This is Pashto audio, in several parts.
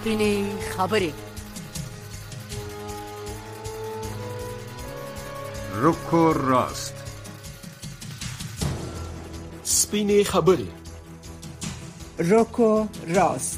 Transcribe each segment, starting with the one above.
سپینې خبرې. رکو راست. سپینې خبرې. رکو راست.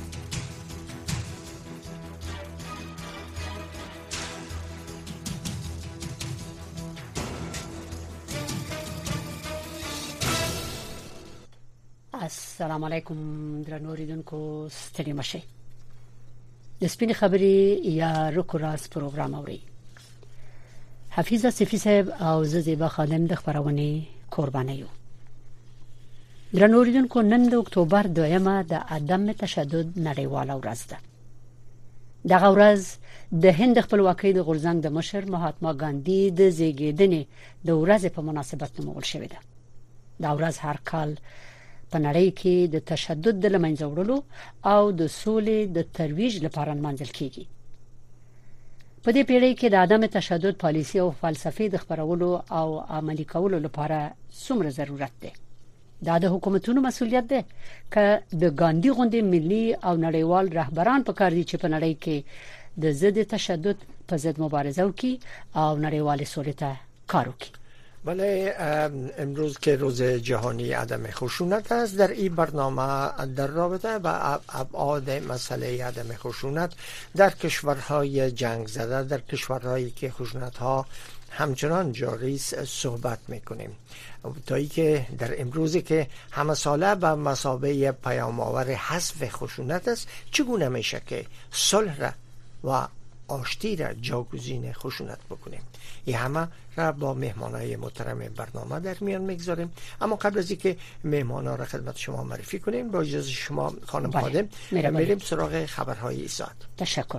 السلام علیکم درنو اوریدونکو، ستړي مشه. د سپینې خبرې یا رکو راست پروګرام اوري. حفیظه صفی صاحب او زیبا خادم د خبرونه قرباني یو. درنو اوریدونکو، نن د اکتوبر 2 د عدم تشدد نړیواله ورځ ده. دغه ورځ د هند خپلواکۍ د غورځنګ د مشر مهاتما ګاندی د زیږیدنې د ورځې په مناسبت نومول شوې ده. دا ورځ هر کال په نړۍ کې د تشدد د لمنځه وړلو او د سولې د ترویج لپاره منځل کیږي. په دې پیړۍ کې د عدم تشدد پالیسي او فلسفې د خبرولو او عملي کولو لپاره څومره ضرورت ده. دا د حکومتونو مسؤلیت ده چې د ګاندی غوندې ملي او نړیوال رهبران په کار دي چې په نړۍ کې د ضد تشدد په ضد مبارزه وکړي او نړیوال سولې ته کار وکړي. بله، امروز که روز جهانی عدم خشونت است، در این برنامه در رابطه با ابعاد مسئله عدم خشونت در کشورهای جنگ زده، در کشورهایی که خشونت ها همچنان جاری است صحبت میکنیم، تا ای که در امروزی که همه ساله به مثابه پیام آور حذف خشونت است، چگونه میشه که صلح را و آشتی را جاگزین خشونت بکنیم. این همه را با مهمانای محترم برنامه در میان میگذاریم. اما قبل از اینکه مهمانا را خدمت شما معرفی کنیم، با اجازه شما خانم خادم میریم سراغ خبرهای این ساعت. تشکر.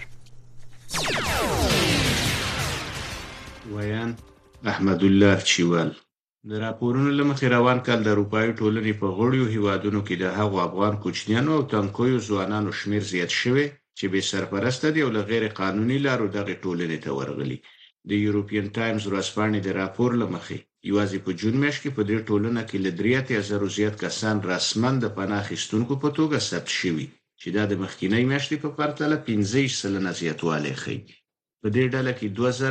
ویان احمد الله چیوال. د راپورونو لمخې روان کال د اروپایي ټولنې په غړیو هیوادونو کې د هغو افغان کوچنیانو او تنکیو ځوانانو شمیر زیات شوی چې به سرپرسته دي او له غیر قانوني لارو دغه ټولنې ته ورغلي. د یوروپین ټایمز ورځپاڼې د راپور لمخې یوازې په جون میاشت کې په دې ټولنه کې له 3000 زیات کسان رسماً د پناه اخیستونکو په توګه ثبت شوي، چې دا د مخکینی میاشتې په پرتله 15% زیاتوالی ښیي. په دې ډله کې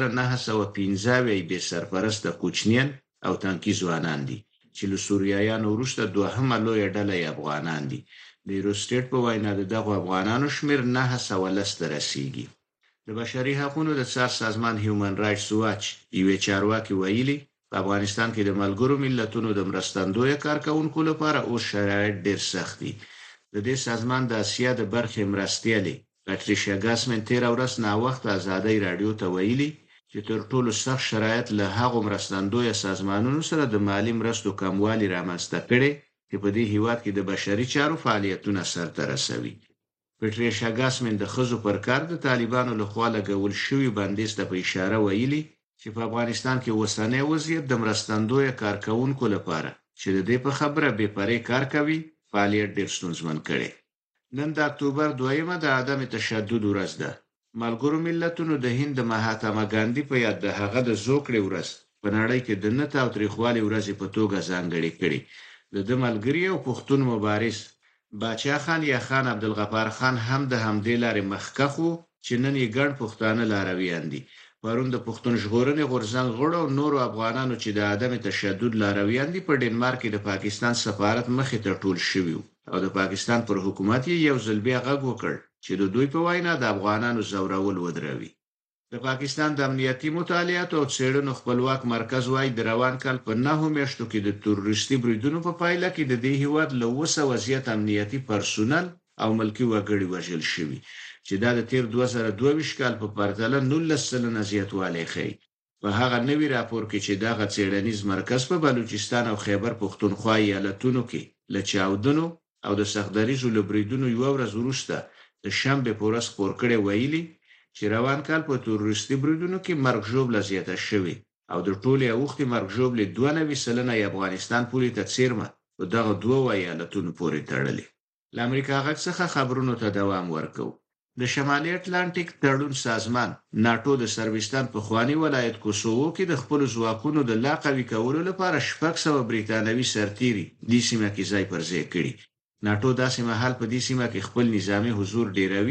2915 بې سرپرسته کوچنیان او تنکي ځوانان دي، چې له سوریایانو وروسته دوهمه لویه ډله یې افغانان دي. د یوروسټیټ په وینا دغه افغانانو شمیر 910 ته رسیږي. د بشري حقوقو د څار سازمان هیومن رائټس واچ یو چارواکي ویلي په افغانستان کې د ملګرو ملتونو د مرستندوی کارکونکو لپاره او شرایط ډېر سخت دي. د دې سازمان د اسیا د برخې مرستیالي پټریشیا ګاسمن تیر ورځ نا وخت ازادۍ رادیو ته ویلي چې تر ټولو سخت شرایط له هغو مرستندوی سازمانونو سره د مالی مرستو کموالی رامنځته کړي چې په دې هیواد کې د بشري چارو فعالیتونه سرته رسوي. پټریشیا ګاسمن د خزو پر کار د طالبانو لخوا لګول شوی بندیز ته په اشاره ویلي چې په افغانستان کې اوسنی وضعیت د مرستندوی کارکونکو لپاره چې د دې په خبره بې پرې کار کوي فعالیت ډېر ستونزمن کړي. نن د اکتوبر 2 د عدم تشدد ورځ ده. ملګرو ملتونو د هند مهاتما ګاندی په یاد د هغه د زوکړې ورځ په نړۍ کې د نه تاوتریخوالي ورځ په توګه ځانګړې کړي. د ملګری او پښتون مبارز باچا خان یا خان عبدالغفار خان هم د همدې لارې مخکخو چې نن یې ګڼ پښتانه لارویان دي. پرون د پښتون ژغورنې غورځنګ غړو او نورو افغانانو چې د عدم تشدد لارویان دي په ډنمارک کې د پاکستان سفارت مخې ته ټول شوي او د پاکستان پر حکومت یو ځل بیا غږ وکړ چې د دوی په وینا د افغانانو زورول ودروي. د پاکستان د امنیتي مطالعاتو او څېړنو خپلواک مرکز وايي د روان کال په 9 میاشتو کې د تروریستي بریدونو په پایله کې د دې هیواد له 200 زیات امنیتي پرسونل او ملکی وګړي وژل شوي، چې دا د تیر 2022 کال په پرتله 19% زیاتوالی ښیي. په هغه نوي راپور کې چې دغه څېړنیز مرکز په بلوچستان او خیبر پښتونخوا ایالتونو کې له چاودنو او د سختدریزو له بریدونو یو ورځ وروسته د شنبې په ورځ خپور کړی ویلي چې روان کال په تروریستي بریدونو کې مرګ ژوبله زیاته شوې او د ټولې اوښتې مرګ ژوبلې 92% افغانستان پولې ته څیرمه په دغه دوه ایالتونو پورې تړلې. له امریکا غږ څخه خبرونو ته دوام ورکوو. د شمالي اتلانټیک تړون سازمان ناتو د سربستان په خواني ولایت کوسوو کې د خپل ځواکونو د لا قوي کولو لپاره 600 بریتانوي سرتیري د سیمه کې ځای پر ځای کړي. ناتو داسې مهال په دې سیمه کې خپل نظامی حضور ډیروي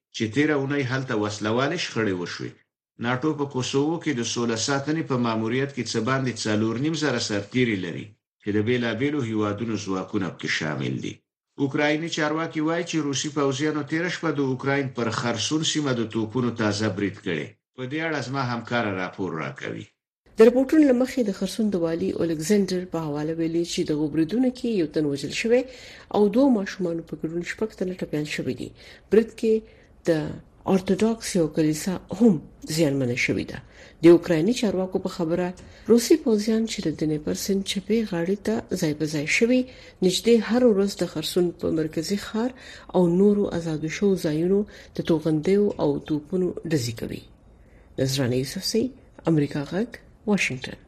چې تیر اونۍ هلته وسلواله شخړې وشوې. ناتو په کوسوو کې د 16 ساتنې په ماموریت کې څه باندې 4.5 سرتیري لري چې د بیلابیلو هیوادونو ځواکونه پکې شامل دي. اوکرایني چارواکي وایي چې روسي پوځیانو تیر شپه د اوکراین پر خرسون سیمه د توپونو تازه برید کړي. په دې اړه زما همکار راپور راکوي. د رپورټونو لمخې د خرسون د والي الیگزاندر په حواله ویلي چې د غوبریدونکو کې یو تن وژل شوی او 2 ماشومان په ګډون شپږ تنه ټپيان شوي دي. برید کې د اورتودوکس یو کلیسا هم زیانمن شوې ده. د اوکرایني چارواکو په خبره روسي پوځیان چې د دنیپر سیند چپی غاړې ته ځای په ځای شوي نږدې هر ورځ د خرسون په مرکزی ښار او نورو آزادو شو ځایونو د توغندیو او توپونو ډزې کوي. نظرانه یوسفزۍ، امریکا غږ، واشنگټن.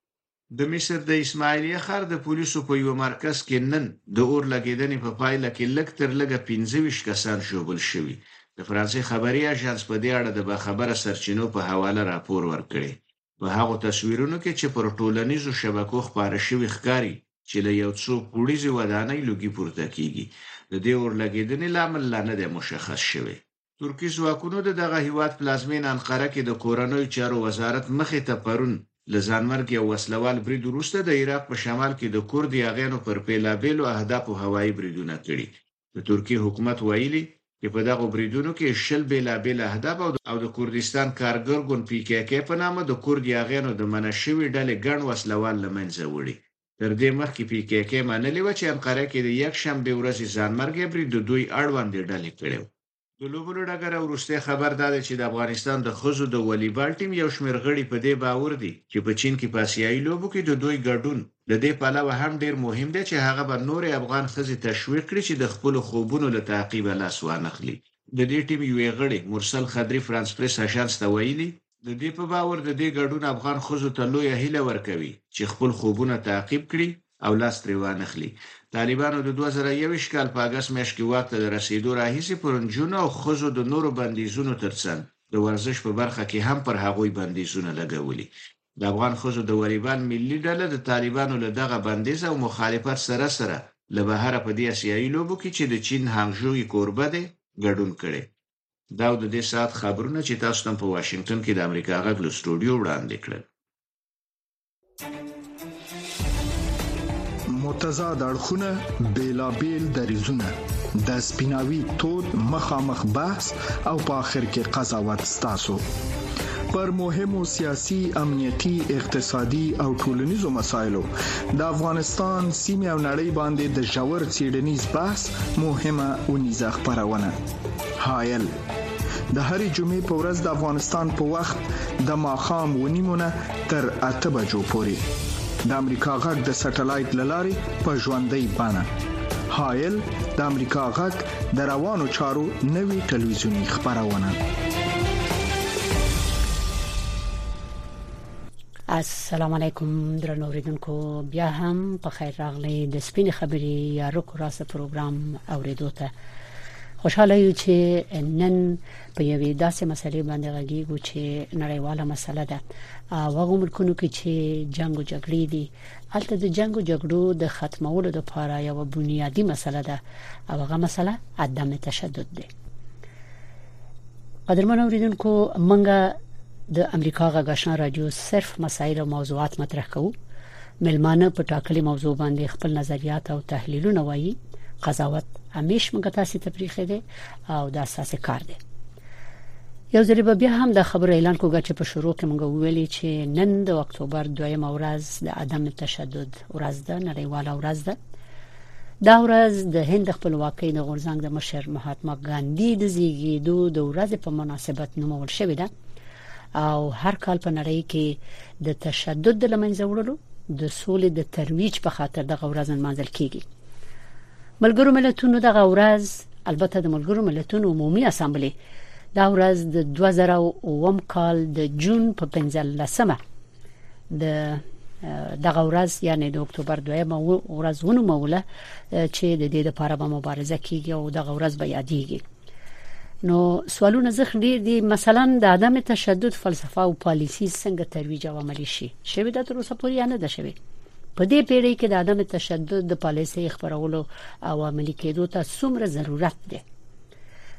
د مصر د اسماعیلیه ښار د پولیسو په یو مرکز کې نن د اور لګیدنې په پایله کې لږ تر لږه 15 کسان ژوبل شوي. د فرانسې خبري اژانس په دې اړه د باخبره سرچینو په حواله راپور ورکړی. په هغه تصویرونو کې چې پر ټولنیزو شبکو خبره شوی ښکاری چې له یو څو پولیسي ودانۍ لوګي پورته کیږي. د دې اور لګیدنې لامل لا نه دی مشخص شوی. ترکی ځواکونو دغه هیواد پلازمین انقره کې د کورنوي چارو وزارت مخې ته پرون لزانمرګ یو وسلوال برید وروسته د عراق په شمال کې د کورد یاغیانو پر بیلابیلو اهدافو هوایي بریدونه کړي. د ترکی حکومت ویلي چې په دغه بریدونو کې شل بیلابیل اهداف او د کردستان کارګر ګوند PKK په نامه د کورد یاغیانو د منشوي ډلې ګڼ وسلوال لمنځه وړي. تر دې مخکې PKK منلې و چې انقره کې د یک شنبه ورځې ځانمرګ برید د دوی اړوند ډلې کړو. د لوبلو ډګر وروسته خبر داده چې د افغانستان د خزو د والیبال ټیم یو شمېر غړي په دې باور دي چې په چین کې په آسیایي لوبو کې د دوی ګډون د دې پلوه هم ډیر مهم دی چې هغه به نور افغان خزې تشویق کړي چې د خپل خوبونو له تعقیب لاس وانخلي. د دې ټیم یو غړي مرسل خضری فرانس پریس اژانس ته ویلي د دې په باور د دې ګډون افغان خزو ته لوی هیله ورکوي چې خپل خوبونه تعقیب کړي او لاس ترې وانخلي. طالبانو د 2021 کال په اگست میاشت کې واک ته رسیدو راهیسې پرونجونه او خزو د نورو بندیزونو ترڅنګ د ورزش په برخه کې هم پر هغوی بندیزونه لګولي. د افغان خزو د والیبال ملي ډله د طالبانو له دغه بندیز او مخالفت سره له بهر په دې آسیایي لوبو کې چې د چین هانګژو کوربه دی ګډون کړي. دا د دې ساعت خبرونه چې تاسو ته په واشنگټن کې د امریکا غږ له سټوډیو وړاندې کړل. متضاد اړخونه، بیلابیل دریزونه، د سپیناوي تود مخامخ بحث او په آخر کې قضاوت ستاسو پر مهمو سیاسي، امنیتي، اقتصادي او ټولنیزو مسایلو د افغانستان سیمه او نړۍ باندې د ژور څېړنیز بحث مهمه ونیزه خبرونه. حایل د هرې جمعې په ورځ د افغانستان په وخت د ماښام 9:30 تر 8 بجو پورې د امریکا غږ د سټلایټ للارې په ژوندۍ بانه. حایل د امریکا غږ د روانو چارو نوي ټلویزیونی خبرونه. السلام علیکم درنو اوریدونکو، بیا هم په خیر راغلی د سپین خبري یا رکو راسه پروګرام اوریدو ته. خوشاله یو چې نن په یوې داسې مسلې باندې غږیږو چې نړیواله مسله ده. هغه ملکونو کې چې جنگ او جګړې دي، البته د جنگ او جګړو د ختمولو لپاره یو بنیادی مسله ده او هغه مسله عدم تشدد ده. قدرمن اوریدونکو، منګه د امریکا غږ آشنا رادیو صرف مسایل او موضوعات مطرح کوو. ملمانه په ټاکلي موضوع باندې خپل نظریات او تحلیلونه وایي. قضاوت همیش موږ تاسو ته پریخي دي او دا اساسي کار دی. یو ځل بیا هم د خبر اعلان کوګه چې په شروع کې موږ ویلي چې نن د اکتوبر 2 ورځ د عدم تشدد ورځ ده، نړیواله ورځ ده. دا ورځ د هند خپلواکۍ د غورځنګ د مشر مهاتما ګاندی د زیږیدو د ورځې په مناسبت نومول شوې ده او هر کال په نړۍ کې د تشدد د لمنځه وړلو د سولې د ترویج په خاطر د ورځ نمانځل کیږي. ملګرو ملتونو دغه ورځ، البته د ملګرو ملتونو عمومي اسامبلې دا ورځ د 2009 کال د جون په 15مه دغه ورځ یعنی د اکتوبر 2 ورځ ونوموله چې د دې لپاره به مبارزه کیږي او دغه ورځ به یادېږي. نو سوالونه ځخ ډیر دي، مثلا د عدم تشدد فلسفه او پالیسی څنګه ترویج او عملي شي د تر اوسه پورې نه ده شوی. په دې پیړۍ کې د عدم تشدد د پالیسي خبرولو او عملي کېدو ته څومره ضرورت ده.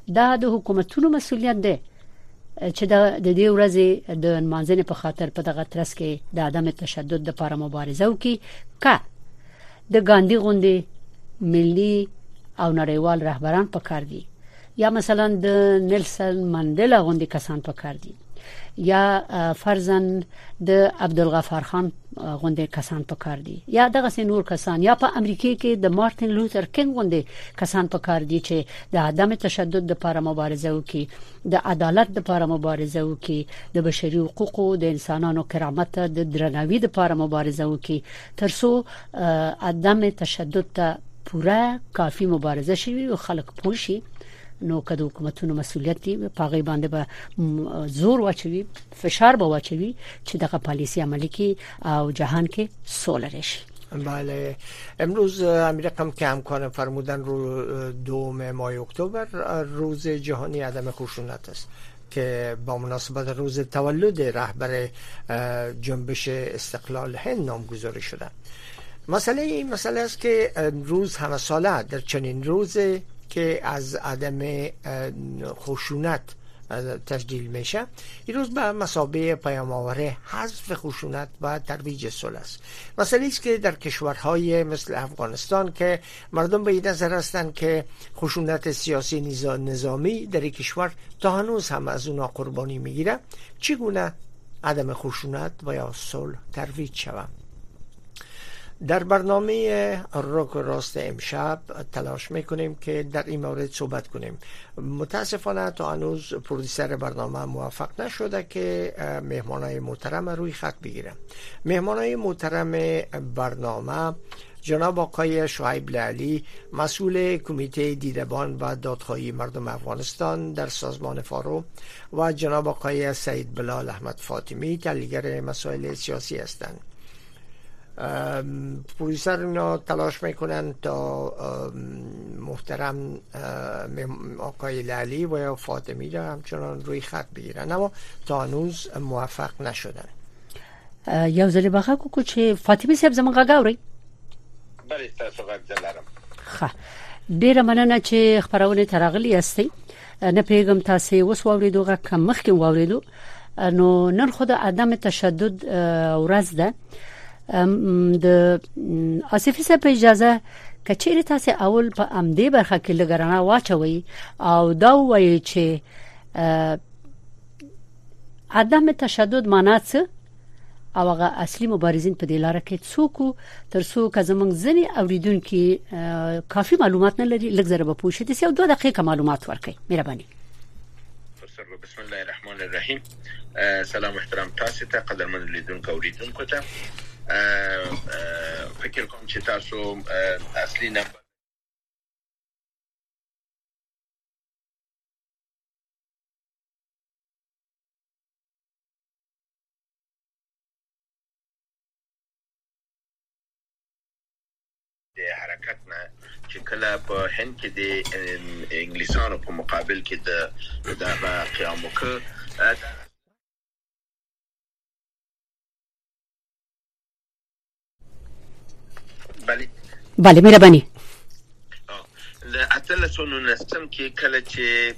دا د حکومتونو مسولیت ده چې د دې ورځې د منځنۍ په خاطر په دغه ترڅ کې د عدم تشدد لپاره مبارزه وکړي کا د ګاندی غوندي ملي او نړیوال رهبران پکار دي یا مثلا د نیلسن منډلا غوندي کسان پکار دي یا فرزن د عبدالغفار خان غوندي کسان پکار دي یا دغه نور کسان یا په امریکا کې د مارتن لوتر کینګ غوندي کسان پکار دي چې د عدم تشدد لپاره مبارزه وکړي د عدالت لپاره مبارزه وکړي د بشري حقوقو د انسانانو کرامت د درناوي لپاره مبارزه وکړي ترڅو عدم تشدد ته پوره کافي مبارزه شي او خلک پوه شي نو که د حکومتونو مسولیت دی په غي باندې به زور واچوي فشار به واچوي چې دغه پالیسی عملی کی او جهان کې سوله راشي. بله امروز امریکا که همکاران فرمودن رو 2 ماه اکتبر روز جهانی عدم خشونت است که با مناسبت روز تولد رهبر جنبش استقلال هند نامگذاری شده. مسئله است که روز همه ساله در چنین روزی که از عدم خشونت تشدید میشه این روز به مثابه پیام‌آور حذف خشونت و ترویج صلح است. مسئله است که در کشورهای مثل افغانستان که مردم به این نظر هستند که خشونت سیاسی نظامی در این کشور تا هنوز هم از اونا قربانی میگیره چگونه عدم خشونت و یا صلح ترویج شود. در برنامه روک و راست امشب تلاش میکنیم که در این مورد صحبت کنیم. متاسفانه تا هنوز پرودوسر برنامه موفق نشده که مهمانای محترم روی خط بگیرم. مهمانای محترم برنامه جناب آقای شعیب لعلی مسئول کمیته دیدبان و دادخواهی مردم افغانستان در سازمان فارو و جناب آقای سعید بلال احمد فاطمی تحلیلگر مسائل سیاسی هستند. پرویسر اینا تلاش میکنن تا محترم آقای لعلی و یا فاطمی را همچنان روی خط بگیرن اما تا هنوز موفق نشدن. یو ځل بخا کو چې فاطمی صاحب زموږ غاوري بله تاسو غږدلارم. ښه ډیره مننه چې خبرونه ترغلي استي نه پیغام تاسو اوس واوریدو غا کم مخکې واوریدو نو نن خود عدم تشدد ورځ ده د اسفي صاحب اجازه کچېره تاسو اول په امدې برخه کې لګرانه واچوي او دا وایي چې عدم تشدد معنی څه او هغه اصلي مبارزین په دې لار کې څوک ترڅو که زمونږ ځنې اوریدونکو کافي معلومات نه لري لږ زره به پوښتې چې 2 دقیقې معلومات ورکړي مهرباني. بسم الله الرحمن الرحیم. سلام احترام تاسو ته قدرمن لیدونکو اوریدونکو ته فکر کوم چې تاسو اصلي نمبر د حرکت نه چې کله په هند کې د انګلیسانو په مقابل کې د قیام وکړ. بله مهرباني. د اتلسونو نسم کې کله چې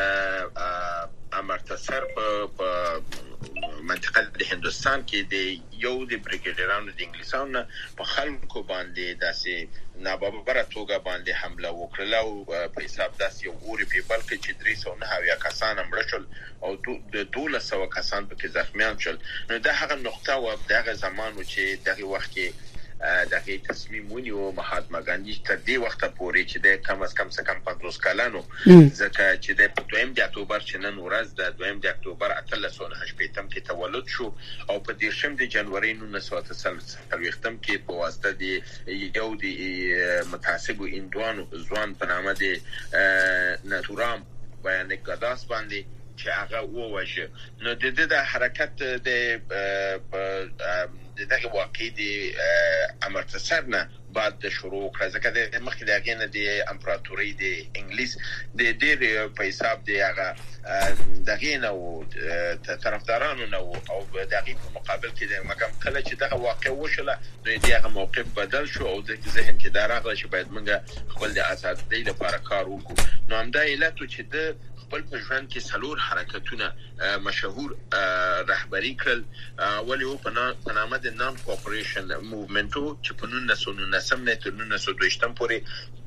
امرتسر په منطقه د هندستان کې د یو د بریګیډرانو د انګلیسانو په خلکو باندې داسې ناببره توګه باندې حمله وکړه او په حساب داسې یو اوري په بلکې چې 309 کسان مړ شول او د 1200 کسان په زخمیان شول. نو دا هغه نقطه و دغه زمان چې دغه وخت کې دغه تصمیم ونیو مهاتما ګاندی تر دې وخت پورې چې د کم از کم 50 کلانو ځکه چې د 2 اکتوبر چې نن ورځ د 2 اکتوبر 1888 کې تولد شو او په 10 جنوري 1940 کې په واسطه د یو د متعصب اندوانو ځوان په نامه د ناتورام بیان ګداس باندې چې هغه ووجه. نو د حرکت د دغه واقع د امرتسر نه بعد شروع کړ ځکه د مخکې د هغې نه د امپراتورۍ د انګلیس د ډېر په حساب د هغه دغې نه و طرفدارانو نه و او د هغې په مقابل کې د مګم کله چې دغه واقع وشوله نو د هغه موقف بدل شو او د ذهن کې دا راغله چې باید موږ خپل د ازادۍ لپاره کار وکړو نو همدا علت و چې د خپل په ژوند کې څلور حرکتونه مشهور رهبري کړل ولې و په نامه د نان کوپریشن موومنټ چې په 1919 نه تر 1922 پورې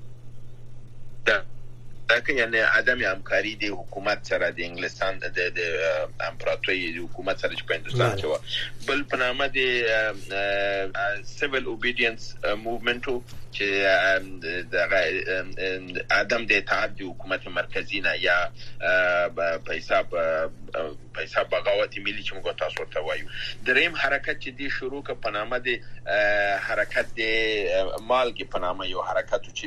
دا یعنی عدم همکاري د حکومت سره د انګلستان د امپراتورۍ د حکومت سره چې په هندستان کې و بل په نامه د سیویل اوبیډینس موومنټ چې د عدم د اطاعت د حکومت مرکزی نه یا په حساب بغاوت ملي چې موږ تاسو ورته وایو دریم حرکت چې دی شروع ک په نامه د حرکت د مالګې په نامه یو حرکت چې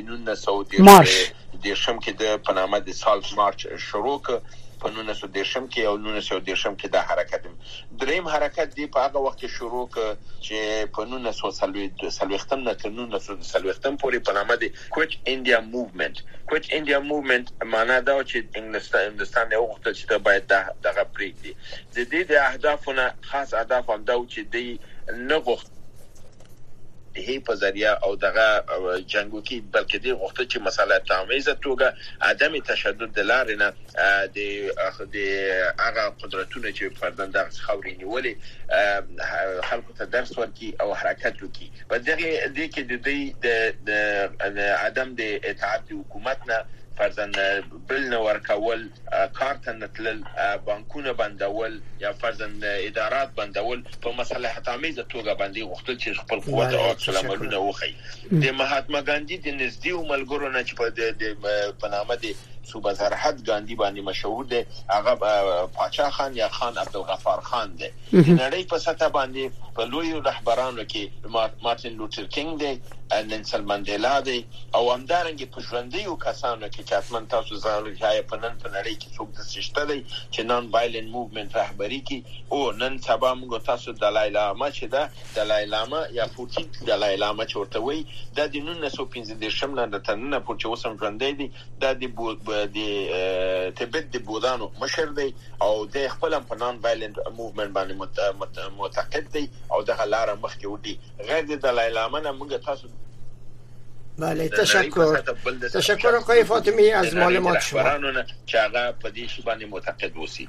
1910 کې د په نامه د سالت مارچ شروع ک په 1910 کې او 1910 کې دا حرکت دریم حرکت دی په هغه وخت کې شروع ک چې په 1930 نه تر 1930 پورې په نامه د کویټ انډیا موومنټ معنا دا چې انګلستان یو وخت چې باید دغه پریږدي د دې د اهدافونه خاص اهداف هم دا چې دی نه غوښت هي په ذریعہ او دغه جنگو کې بلکې دی غوښته چې مسله تامیزه توګه عدم تشدد د لارې نه د هغه قدرتونه چې فردن د خاورې نیولې خلکو ته درس ورکړي او حرکت وکړي په دغه دې کې د عدم د اطاعت حکومت نه فرضاً بل نه ورکول کارت نتلل بانکونه بندول یا فرضاً ادارات بندول په مصالحت آمیزه توګه باندې غوښتل چې خپل قوت او عملونه وخی د مهاتما ګاندی د نږدې ملګرو نه چې په نامه د صوبه سرحد ګاندی باندې مشهور دی هغه پاچا خان یا خان عبدالغفار خان دی نړۍ په سطح باندې په لوی رهبرانو کې مارتین لوتر کینګ دی نلسن منډیلا دی او همدارنګه په ژوندیو کسانو کې چې اتمن تاسو ځان لري په نن په نړۍ کې څوک د سشته دی چې نان وایلنت موومنټ رهبري کوي او نن سبا موږ تاسو دلای لاما چې دا دلای لاما یا پوتین دلای لاما چې ورته وي د 1915 نه د تننه پورې اوسم ژوندې دی د تبت د بودانو مشر دی او د خپل په نان وایلنت موومنټ باندې معتقد دی او د لاره مخ کې ودی غیر د دلای لاما نه موږ تاسو بله تشکر آقای فاطمی از معلومات شما که هغه په دې شی باندې معتقد وسی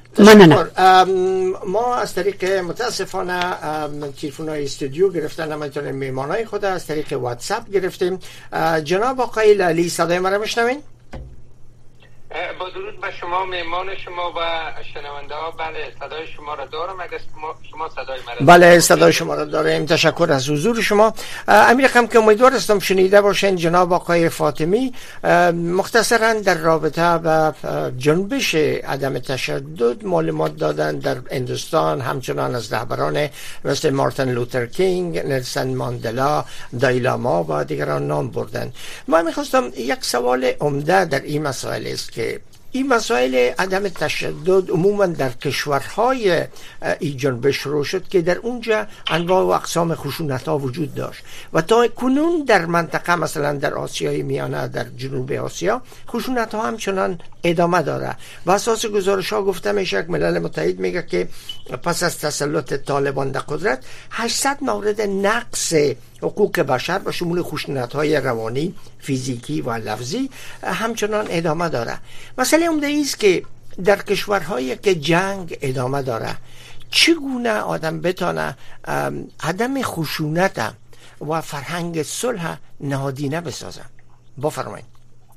ما از طریق متاسفانه تلفن‌های استودیو گرفتن همینطور میهمانای خود از طریق واتساپ گرفتیم جناب آقای لالی صدای ما رو میشنوین؟ با درود به شما مهمان شما و شنونده ها بله صدای شما را دارم اگر شما صدای من را بله صدای شما را داریم تشکر از حضور شما امیر خانم که امیدوار هستم شنیده باشین جناب آقای فاطمی مختصرا در رابطه با جنبش عدم تشدد معلومات دادن در هندوستان همچنان از رهبران مثل مارتین لوتر کینگ نلسن ماندلا دالای لاما و دیگران نام بردن ما میخواستم یک سوال عمده در این مسائل است که این مسائل عدم تشدد عموما در کشورهای این جنبش شروع شد که در اونجا انواع و اقسام خشونت‌ها وجود داشت و تا کنون در منطقه مثلا در آسیای میانه در جنوب آسیا خشونت‌ها همچنان ادامه داره و اساس گزارش‌ها گفته میشه که ملل متحد میگه که پس از تسلط طالبان در قدرت 800 مورد نقض حقوق بشر به شمول خشونت‌های روانی، فیزیکی و لفظی همچنان ادامه داره. مسئله عمده است که در کشورهایی که جنگ ادامه داره چگونه آدم بتونه عدم خشونت و فرهنگ صلح نهادینه بسازه؟ بفرمایید.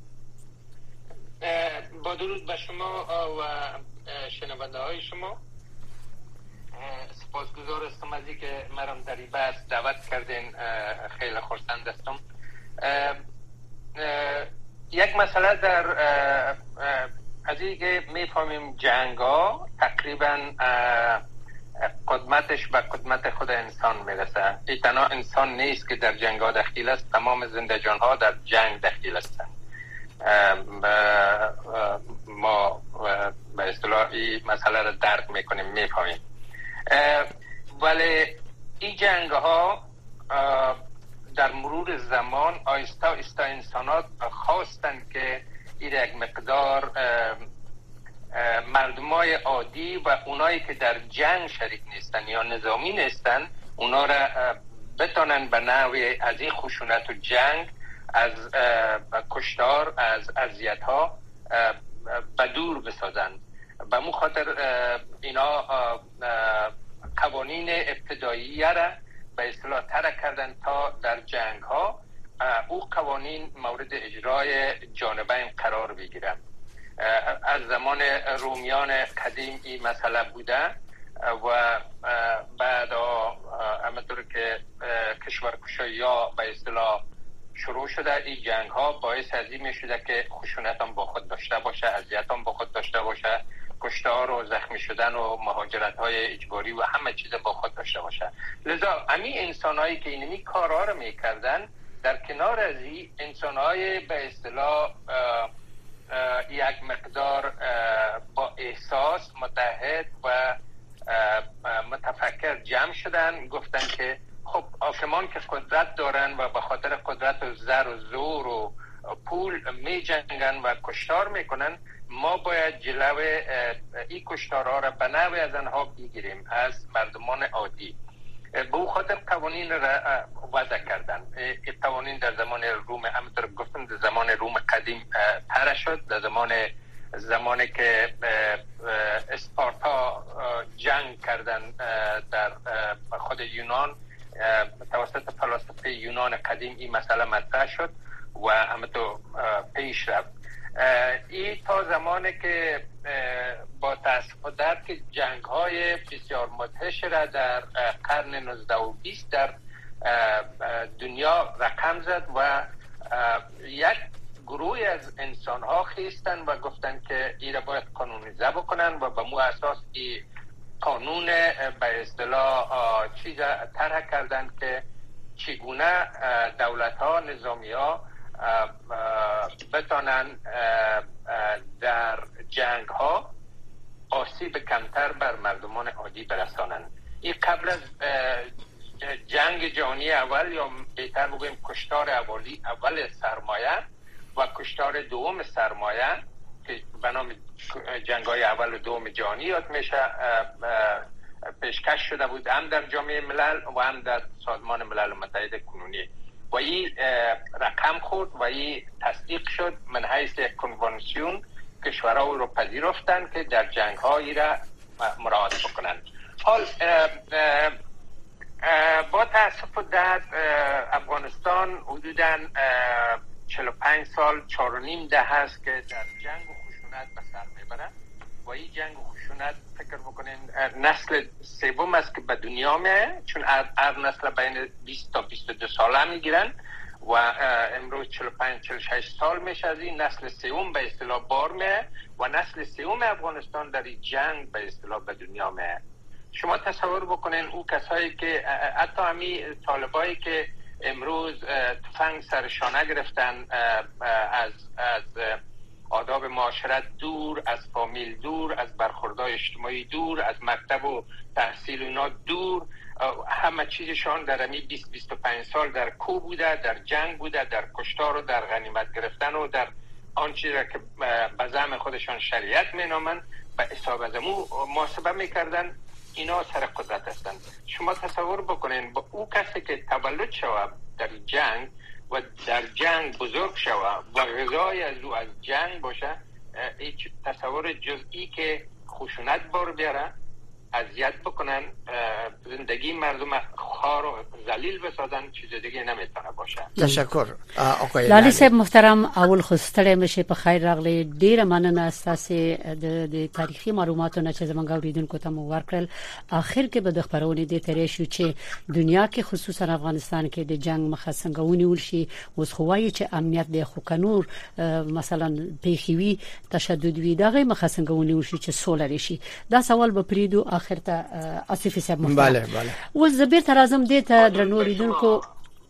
با درود به شما و شنونده های شما سپاسگزار هستم از اینکه مرا در این بحث دعوت کردین خیلی خرسند هستم یک مسئله در از اینکه میفهمیم جنگ ها تقریبا قدمتش به قدمت خود انسان میرسه این تنها انسان نیست که در جنگ ها دخیل است تمام زنده جان ها در جنگ دخیل هستند ما به اصطلاح این مسئله را درک میکنیم میفهمیم ولی این جنگ ها در مرور زمان آهسته آهسته انسانات خواستند که این یک مقدار مردمای عادی و اونایی که در جنگ شریک نیستن یا نظامی نیستن اونا را بتونن به نوعی از این خشونت و جنگ، از کشتار، از اذیت‌ها به دور بسازن. به مو خاطر اینا قوانین ابتدایی را به اصطلاح طرح کردن تا در جنگ ها او قوانین مورد اجرای جانبین قرار بگیرن. از زمان رومیان قدیم این مسئله بوده و بعد همونطور که کشورکشایی یا به اصطلاح شروع شده، این جنگ ها باعث از این می شده که خشونت هم با خود داشته باشه، اذیت هم با خود داشته باشه، کشتار و زخمی شدن و مهاجرت های اجباری و همه چیز با خود داشته باشه. لذا همین انسان هایی که اینمی کارها رو می کردن، در کنار از این انسان های به اصطلاح یک مقدار با احساس متحد و متفکر جمع شدن، گفتن که خب حاکمان که قدرت دارن و به خاطر قدرت و زر و زور و پول می جنگن و کشتار میکنن، ما باید جلو این کشتارها را به نوعی از آنها بگیریم، از مردمان عادی. به او خاطر قوانین را وضع کردن. این قوانین در زمان روم، همونطور گفتم، در زمان روم قدیم طرح شد. در زمانی که اسپارتا جنگ کردن در خود یونان، توسط فلاسفه یونان قدیم این مسئله مطرح شد و همونطور پیش رفت. این تا زمانی که با تأسف و درد که جنگ های بسیار مدهش را در قرن 19 و 20 در دنیا رقم زد و یک گروهی از انسان ها خیستن و گفتن که این را باید قانونیزه بکنن و به مو اساس این قانون به اصطلاح چیز طرح کردن که چگونه دولت ها، نظامی ها بتانن در جنگ ها آسیب کمتر بر مردمان عادی برسانن. این قبل از جنگ جهانی اول، یا بهتر بگویم کشتار اول سرمایه و کشتار دوم سرمایه که به نام جنگ های اول و دوم جهانی یاد میشه، پیشکش شده بود هم در جامعه ملل و هم در سازمان ملل متحد کنونی و این رقم خورد و این تصدیق شد من حیث یک کنوانسیون. کشورها رو پذیرفتن که در جنگ هایی را مراعات بکنن. حال با تأسف و درد افغانستان حدوداً 45 سال 4.5 دهه است که در جنگ و خشونت به سر میبره و این جنگ و خشونت فکر بکنین نسل سوم است که به دنیا میه، چون هر نسل بین 20 تا 22 ساله میگیرن و امروز 45-46 سال میشه از این نسل سوم به اصطلاح بار میه و نسل سوم افغانستان در این جنگ به اصطلاح به دنیا میه. شما تصور بکنین او کسایی که حتی همین طالبایی که امروز تفنگ سرشانه گرفتن، از آداب معاشرت دور، از فامیل دور، از برخوردهای اجتماعی دور، از مکتب و تحصیل اینا دور، همه چیزشان در همین 20-25 سال در کو بوده، در جنگ بوده، در کشتار و در غنیمت گرفتن و در آن چیزی که به زعم خودشان شریعت مینامن به حساب از امو محاسبه میکردن. اینا سر قدرت هستند. شما تصور بکنین با او کسی که تولد شود در جنگ و در جنگ بزرگ شود و غذای از او از جنگ باشه، هیچ تصور جزئی که خشونت بار بیاره، اذیت بکنن، زندگی مردم خوار و ذلیل بسازن، چیز دیگه نمیتونه باشه. تشکر آقای لالی صاحب محترم، اول خو ستړی مشه په خیر راغلی. ډیره مننه ستاسو د تاریخي معلوماتونه چې زمونږ اوریدونکو ته مو ورکړل. اخر کې به د خبرونې د ترې شو چې دنیا کې خصوصا افغانستان کې د جنگ مخه څنګه ونیول شي. اوس خو وایي چې امنیت د خو کنور مثلا پیخوي تشدد وی دغه مخه څنګه ونیول شي چې سولر شي. دا سوال به پریدو اخر ته اسفی صاحب محترم. بله اوس زبیر تر اعظم دې ته درنوریدونکو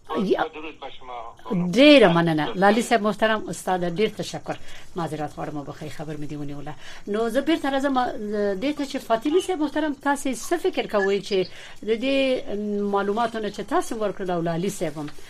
ډیر مننه. لالی صاحب محترم، استاد ډیر تشکر. معذرت غواړم به خیر خبر مې دیونه ولا. نو زبیر تر اعظم دې ته چې فاطمی صاحب محترم تاسو څه فکر کوئ چې د دې معلوماتونو چې تاسو ورکړل او لالی صاحب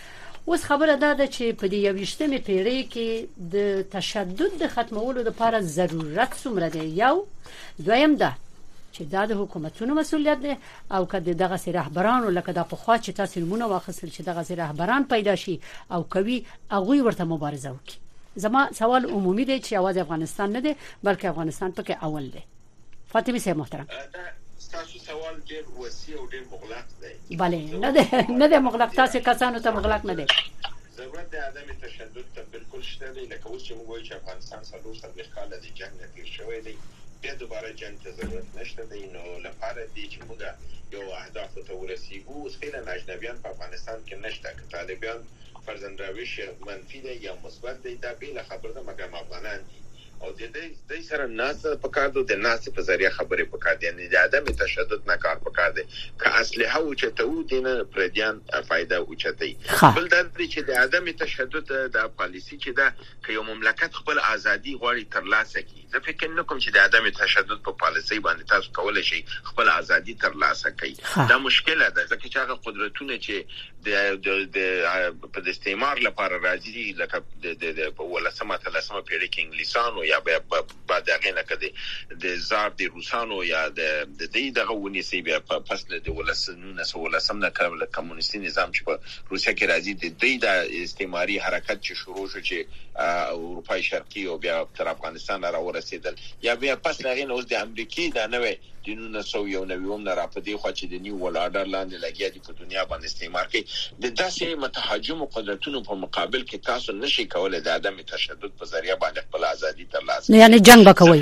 اوس خبره ده چې په دې 21مې پیړۍ کې د تشدد د ختمولو لپاره ضرورت څومره دی. یو دویم ده چې دا د حکومتونو مسؤلیت دی او کله دغه سي رهبرانو لکه د پخوا چې تاسو نمونه واخیستل چې دغه سي رهبران پیدا شي او کوي هغه ورته مبارزه وکړي. زما سوال عمومي دی چې اواز افغانستان نه دی بلکې افغانستان پکې اول دی. فاطمه صاحب محترم، تاسو سوال ډیر وسیع او ډیر مغلق دی. بله نه دی مغلق، تاسو کسانو ته مغلق نه دی. ضرورت د عدم تشدد ته بالکل شته دی. لکه اوس چې موږ وایو چې افغانستان 40 کال د جنگ نه تیر شوی دی، بیا دوباره جنگ ته ضرورت نشته دی. نو لپاره دی چې موږ یو اهداف ته ورسیږو. اوس خیلی اجنبیان په افغانستان کې نشته، که طالبان فرزند روش منفي دی یا مثبت دی دا بیل خبره ده، مګر افغانان دي او د دې سره ناس په کار دو د ناس په ذریعہ خبرې په کار دي. یعنی د عدم تشدد نه کار په کار دي که اسلحه او چتو دینه پردیان فائدہ او چتي. بل د دې چې د عدم تشدد د پالیسی چې دا که یو مملکت خپل ازادي غواړي ترلاسه کړي، زه فکر نه کوم چې د عدم تشدد په پالیسی باندې تاسو کولای شئ خپل ازادي ترلاسه کړئ. دا مشکله ده ځکه چې هغه قدرتونه چې د په استعمار لپاره راځي لکه د ولسمه تلسمه پیړۍ کې انګلیسانو یا بعد هغه نه کده د زار د روسانو یا د دې دغه ونیسي بیا په فصل د ولسم نه کړل کمونیستي نظام چې په روسیا کې راځي د دې د استعماري حرکت چې شروع شو چې اروپای شرقي او بیا تر افغانستان را ورسېدل یا بیا پس هغه نو د امریکای د نوې د 1990 نه را پدې خو چې د نیو ول آرډر لاندې لګیا دي په دنیا باندې استعمار کوي. د داسې متهاجم قدرتونو په مقابل کې تاسو نشئ کولای د عدم تشدد په ذریعہ باندې خپل ازادي ترلاسه کړئ. یعنی جنگ وکوي.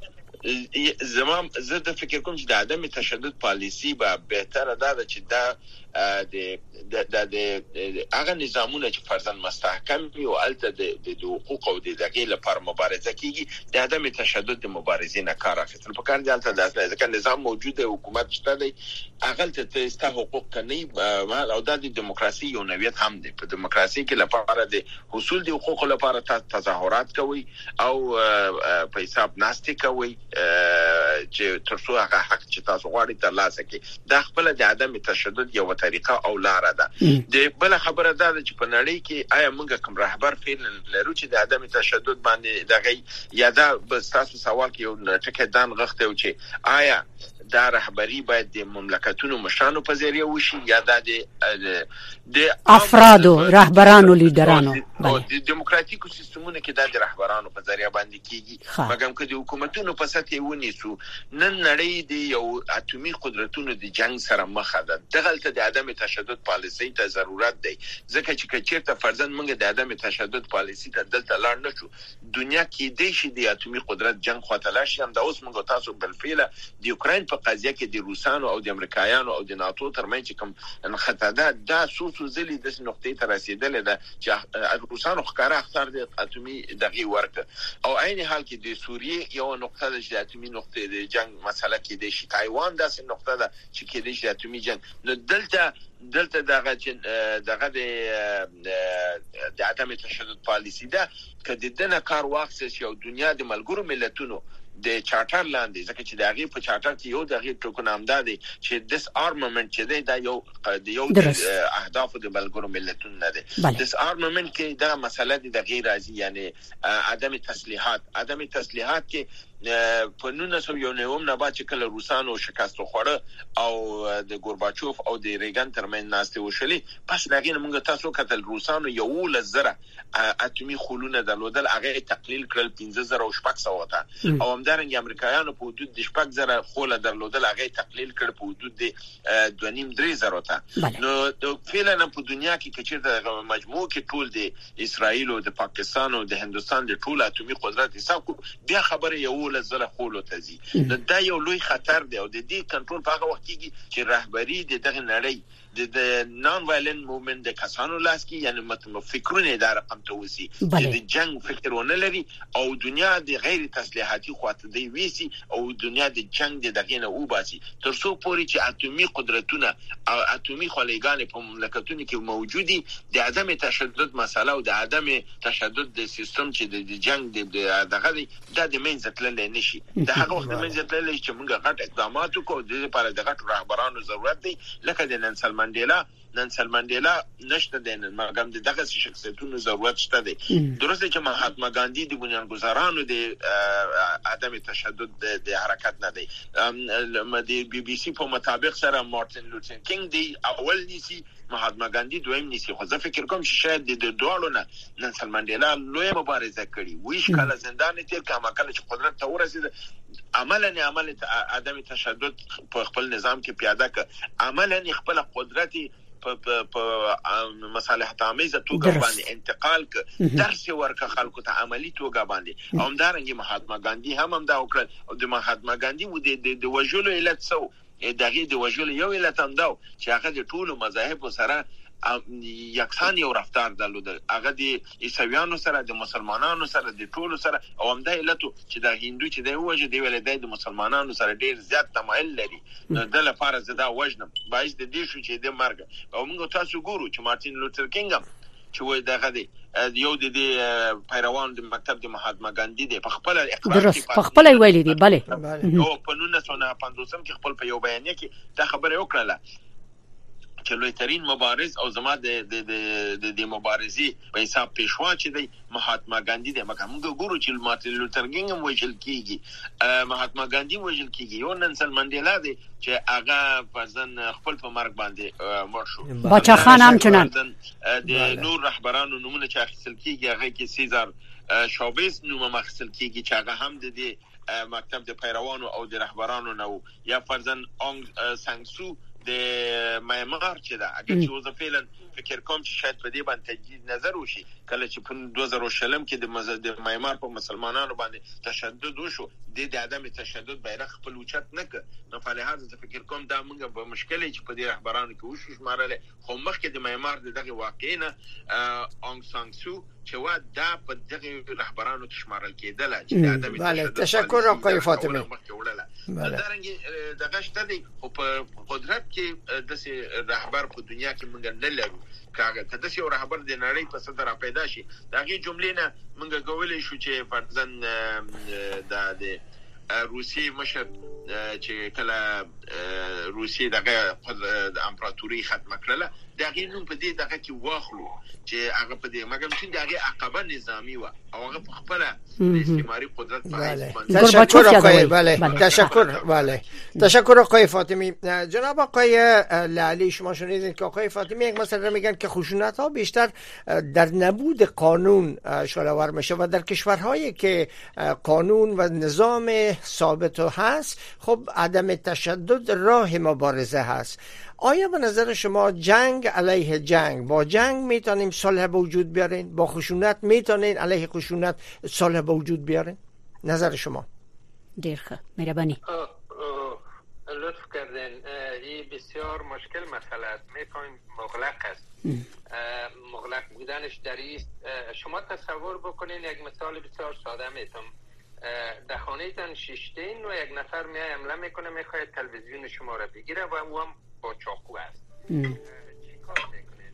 زه د فکر کوم چې د عدم تشدد پالیسی به بهتره ده چې دا د هغه نظامونه چې فرضاً مستحکم وي او الته د حقوق او د دغې لپاره مبارزه کیږي د عدم تشدد د مبارزې نه کار اخیستل په کار دي. الته د ځکه نظام موجود دی، حکومت شته دی، هغه ته است حقوق کني او د دیموکراسي یو نوعیت هم دی. په دیموکراسي کې لپاره د حصول د حقوق لپاره تظاهرات کوي او په حساب ناستي کوي چې ترڅو هغه حق چې تاسو غواړئ ترلاسه کړئ. دا خپل د عدم تشدد یو طریقه او لار ده. د بل خبره ده چې په نړۍ کې آیا موږ کوم رهبر فعل لرو چې د عدم تشدد باندې دغه یا دا بس تاسو سوال کې یو ټکی دان غخته او چې آیا دا رهبری باید د مملکتونو مشرانو په ذریعہ وشي یا د افرادو رهبرانو لیډرانو او د دیموکراتیکو سیستمونو کې د رهبرانو په ذریعہ باندې کیږي. مګر که د حکومتونو په سطح ونیسو نن نړۍ د یو اټومي قدرتونو د جنگ سره مخ ده. دغلته د عدم تشدد پالیسی ته ضرورت دی ځکه چې کچیرته فرضاً موږ د عدم تشدد پالیسی ته دلته لاړ نشو دنیا کې د شي د اټومي قدرت جنگ خواته لاړ شي. هم دا اوس موږ تاسو بلفعل د یوکرين په قضیه کې د روسانو او د امریکایانو او د ناتو ترمنځ کوم انخطاده دا سوسو زلي د نقطې ته رسیدل ده چې روسانو ښکارا اختار د اټومي دغه ورک او عین حال کې د سوریه یو نقطه د اټومي نقطې د جنگ مسله کې د تایوان داسې نقطه ده چې کې د اټومي جنگ نو دلته دغه د عدم تشدد پالیسی ده کله دنه کار واخص یو دنیا د ملګرو ملتونو د چارټر لاندې ځکه چې دغه په چارټر کې یو دغه ټکو نامدا دی چې دس آرمامنت چې دا یو اهداف د ملګرو ملتونو نه دی. دس آرمامنت کې دا مسله د غیر راځي یعنی عدم تسلیحات کې په 1990 نه بعد چې کله روسانو شکست خوړه او د ګورباچوف او د ریګن ترمن ناشته وشلې پس دغه موږ تاسو کتل روسانو یو لزره اټومي خلونه درلودل هغه تقلیل کړل 15000 او 600 ته او همدارنګ امریکایانو په حدود د 60000 خوله درلودل هغه تقلیل کړ په حدود د 2.5-3 ته. نو فعلا په دنیا کې کچیرته مجموع کې ټول د اسرائیل او د پاکستان او د هندستان د ټول اټومي قدرت حساب بیا خبره یو زره خولو تزي. دا یو لوی خطر دی او د دې کنټرول په هغه وخت کې چې رهبری د دغه نړۍ د نان وایلنت موومنت د کسانو لاس کې یعنی فکرونه دا رقم ته وسی چې د جنگ فکرونه لري او دنیا د غیر تسلیحاتي خواته دی ویسي او دنیا د جنگ د دغه نه وباسي ترڅو پوري چې اټومي قدرتونه او اټومي خلیګان په مملکتونو کې موجودي د عدم تشدد مسله او د عدم تشدد د سیستم چې د جنگ دغه د منځتل نشي د هغه وخت منځتل چې موږ غټ اقدامات وکړو د لپاره د غټ رهبرانو ضرورت دی لکه د ننسل منډیلا نلسن منډیلا نشته دین مګم دغه شخصیتونو ضرورت شته دی درسته چې مهاتما ګاندی د بنیانګذارانو د عدم تشدد د حرکت نه دی د بي بي سي په مطابق سره مارتین لوتر کینګ دی اول نیسی مهاتما ګاندی دویم نیسی خو زه فکر کوم چې شاید د دوالو نه نلسن منډیلا لوی مبارزه کړي ویش کله زندان تیر کما کله چې قدرت ته ورسید عمل عدم تشدد په خپل نظام کې پیاده ک عملا خپل قدرت په مصالحت آمیزه توګه باندې انتقال ک درس ورکه خلکو ته عملی توګه باندې او همدارنګه مهاتما ګاندی هم دا وکړ او د مهاتما ګاندی و د وژلو علت سو دغه د وژلو یو علت هم دا چې هغه د ټولو مذاهب سره یکسان یو رفتار درلود هغه د عیسویانو سره د مسلمانانو سره د ټولو سره او همدا علت چې د هندو چې د وجه دی ولې د مسلمانانو سره ډیر زیات تمایل لري د لپاره زدا وجنم باعث د دې شو چې د مرګ او موږ تاسو ګورو چې مارتین لوتر کینګ چې وای دغه دی یو د پیروان د مکتب د مهاتما ګاندی دی په خپل اقرار په خپل ویلي دی بله نو په 1950 کې خپل په یو بیان کې دا خبره وکړه چې لوی ترين مبارز او زما د مبارزي په حساب پیشوا چې دی مهاتما ګاندی دی مګر موږ ګورو چې مارتین لوتر کینګ هم وژل کیږي مهاتما ګاندی وژل کیږي یو نلسن منډیلا دی چې هغه فرزن خپل په مرګ باندې مړ شو باچا خان هم چنان د نور رهبرانو نمونه چې اخیستل کیږي هغه کې سیزار شاویز نوم اخیستل کیږي چې هغه هم د مکتب د پیروانو او د رهبرانو نو یا فرزن اونګ سانګسو د میامار چې دا اگر چې وځ فعلا فکر کوم چې شاید په دې باندې تجدید نظر وشي کله چې په 2000 کې د میامار په مسلمانانو باندې تشدد وشو د عدم تشدد بیرغ خپل اوچت نه ک نو په لحاظ څه فکر کوم دا موږ به مشکل چې په دې رهبرانو کې وشو شمارله خو مخکې د میامار دغه واقعینه اونګ سانګسو چې وا دا په دغه رهبرانو کې شمارل کېدل چې د عدم تشدد تشکر آقای فاطمی بله دغه شته دی خو په قدرت کې د رهبر په دنیا کې موږ نه لرو کله چې یو رهبر د نړۍ په صدر پیدا شي دغه جملې نه موږ کولای شو چې فرضاً د روسي مشر چې کله روسي دغه امپراتوري ختم کړله دغه نوم په دې دغه کې واخلو چې هغه په دې مګر چې دغه عقبه نظامی و او هغه خپل استعماري قدرت تشکر آقای بله تشکر آقای فاطمی. جناب آقای لعلی شما شنیدید که آقای فاطمی یک مسئله میگن که خشونت ها بیشتر در نبود قانون شروع میشه و در کشورهایی که قانون و نظام ثابت هست خب عدم تشدد راه مبارزه هست. آیا به نظر شما جنگ علیه جنگ با جنگ میتونیم صلح به وجود بیارین؟ با خشونت میتونین علیه خشونت صلح به وجود بیارین؟ نظر شما؟ دیر خوب مهربانی. لطف کردین این بسیار مشکل مسئله است میفهمیم مغلق است مغلق بودنش در است. شما تصور بکنین یک مثال بسیار ساده میتونم در خانه تان شیشتین و یک نفر میای حمله میکنه میخواد تلویزیون شما را بگیره و او هم با چاقو است چی کار میکنین؟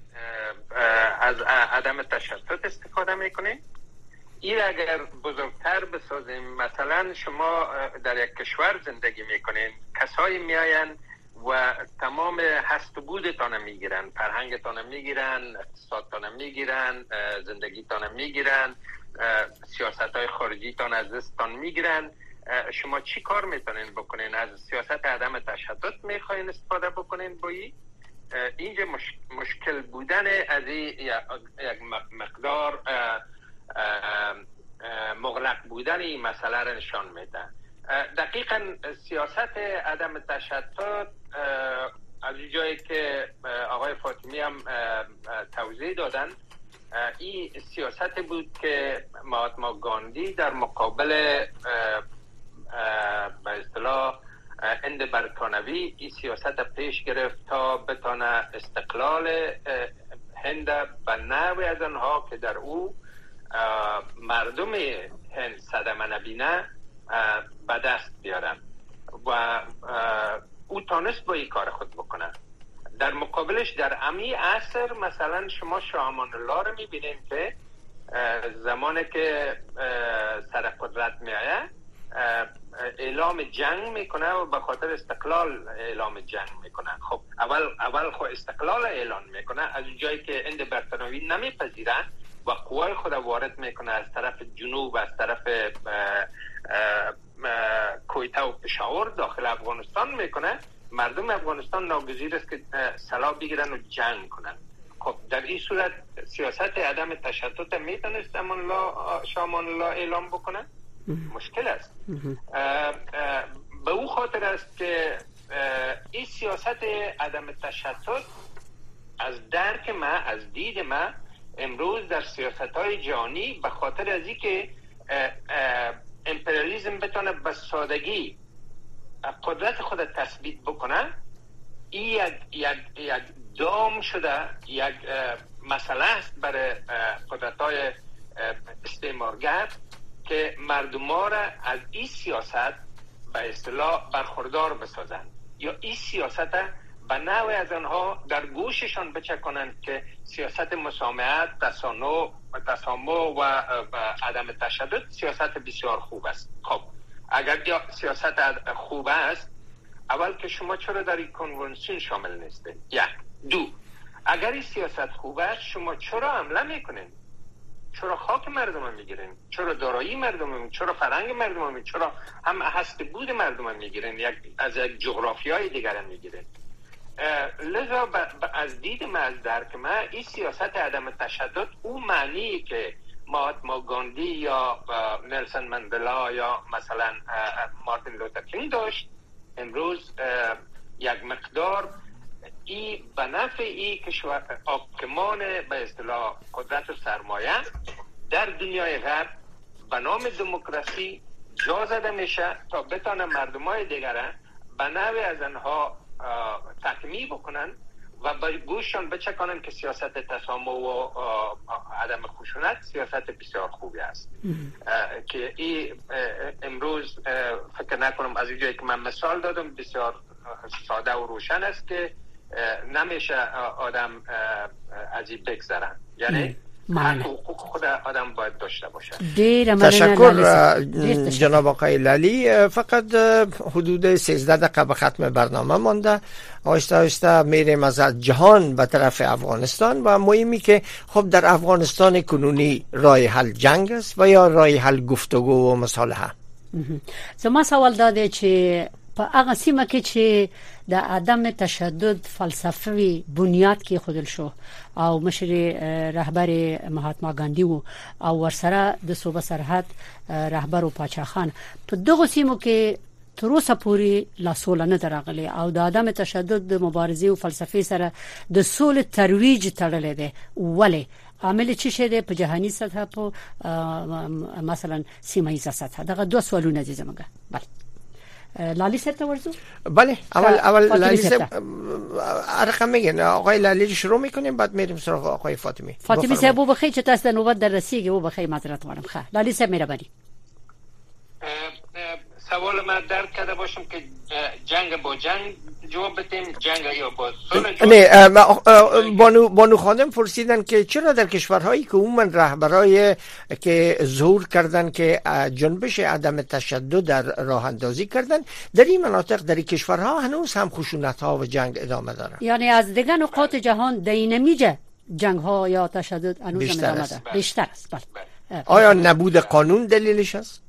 از عدم تشدد استفاده میکنین؟ این اگر بزرگتر بسازیم مثلا شما در یک کشور زندگی میکنین کسایی میاین و تمام هست و بودتان میگیرن فرهنگتان میگیرن اقتصادتان میگیرن زندگیتان میگیرن سیاست‌های خارجیتان از دستتان میگیرن شما چی کار میتونین بکنین؟ از سیاست عدم تشدد میخواین استفاده بکنین با اینجا مشکل بودن از یک مقدار مغلق بودن این مسئله را نشان میده. دقیقاً سیاست عدم تشدد از جایی که آقای فاطمی هم توضیح دادن این سیاست بود که مهاتما گاندی در مقابل به اصطلاح هند برطانوی این سیاست پیش گرفت تا بتانه استقلال هند به نوعی از آنها که در او مردم هند صدمه نبینه به دست بیارن و او تانست با این کار خود بکنه. در مقابلش در امی عصر مثلا شما شاه امان الله رو میبینین که زمانی که سر قدرت میآید اعلام جنگ میکنه و به خاطر استقلال اعلام جنگ میکنه. خب اول خود استقلال اعلان میکنه، از جایی که اند برطرفی نمیپذیرن و قوای خود وارد میکنه از طرف جنوب، از طرف کویته و پشاور داخل افغانستان میکنه. مردم افغانستان ناگزیر است که سلاح بگیرن و جنگ کنن. خب در این صورت سیاست عدم تشدد میتونست شامان الله اعلام بکنه؟ مشکل است. به او خاطر است که این سیاست عدم تشدد از درک ما، از دید ما امروز در سیاست‌های جهانی به خاطر از اینکه امپریالیسم بتونه به سادگی قدرت خود تثبیت بکنه، این یک دام شده، یک مسئله است برای قدرت‌های استعمارگر که مردم‌ها را از این سیاست به اصطلاح برخوردار بسازند یا این سیاست به نوع از آنها در گوششان بچکنند که سیاست مسامحت، تسامح و عدم تشدد سیاست بسیار خوب است. خب اگر سیاست خوب است، اول که شما چرا در این کنوانسیون شامل نیستید؟ یک. دو، اگر این سیاست خوب است، شما چرا حمله میکنین؟ چرا خاک مردم میگیرین؟ چرا دارایی مردم، چرا فرهنگ مردم، چرا هم هست بود مردم میگیرین؟ از یک جغرافیای دیگر میگیرین. لذا از دید ما، از درک ما، این سیاست عدم تشدد او معنی که مهاتما گاندی یا نلسون مندلا یا مثلا مارتین لوتر کینگ داشت، امروز یک مقدار ای به نفع ای کشور حاکمان به اصطلاح قدرت و سرمایه در دنیای غرب به نام دموکراسی جا زده میشه تا بتانه مردمای دیگره به نوع از انها تکمیل بکنن و به گوششان بچکنن که سیاست تسامح و عدم خشونت سیاست بسیار خوبی است. که این امروز فکر نکنم از اینجایی که من مثال دادم بسیار ساده و روشن است که نمیشه آدم از این بگذرن. یعنی حقوق خود آدم باید داشته باشه. تشکر جناب آقای لالی. فقط حدود 13 دقیقه به ختم برنامه مانده. آهسته آهسته میریم از جهان به طرف افغانستان و مهمی که خب در افغانستان کنونی راه حل جنگ است و یا راه حل گفتگو و مصالحه. زما سوال داده چې په هغه سیمه کې چې د عدم تشدد فلسفي بنیاد کې خودل شو او مشر رهبر مهاتما ګاندی وو او ورسره د صوبه سرحد رهبر او پاچا خان په دغه سیمو کې تر اوسه پورې لا سوله نه درغلي او د عدم تشدد د مبارزې او فلسفي سره د سولې ترویج تړلې ده. ولی عامل چی شده په جهانی سطح په مثلا سیمه ایزه سطح؟ دغه دو سوالونه دي زموږ. بله لالی صاحب ته ورزو. بله اول لالی صاحب رقم میگن. آقای لالی شروع میکنیم بعد میریم سراغ آقای فاطمی. فاطمی صاحب و بخیر چې تاسو د نوبت در رسیږي و بخیر معذرت غواړم. ښه لالی صاحب مهرباني. سوال من درک کرده باشم که جنگ با جنگ جواب بدیم، جنگ یا با صلح؟ نه، بانو خانم پرسیدن که چرا در کشورهایی که عموما رهبرای که ظهور کردن که جنبش عدم تشدد در راه اندازی کردن، در این مناطق در این کشورها هنوز هم خشونت ها و جنگ ادامه داره؟ یعنی از دیگر نقاط جهان دینامیجه جنگ ها یا تشدد هنوز ادامه داره؟ بیشتر است. بله. آیا نبود قانون دلیلش است؟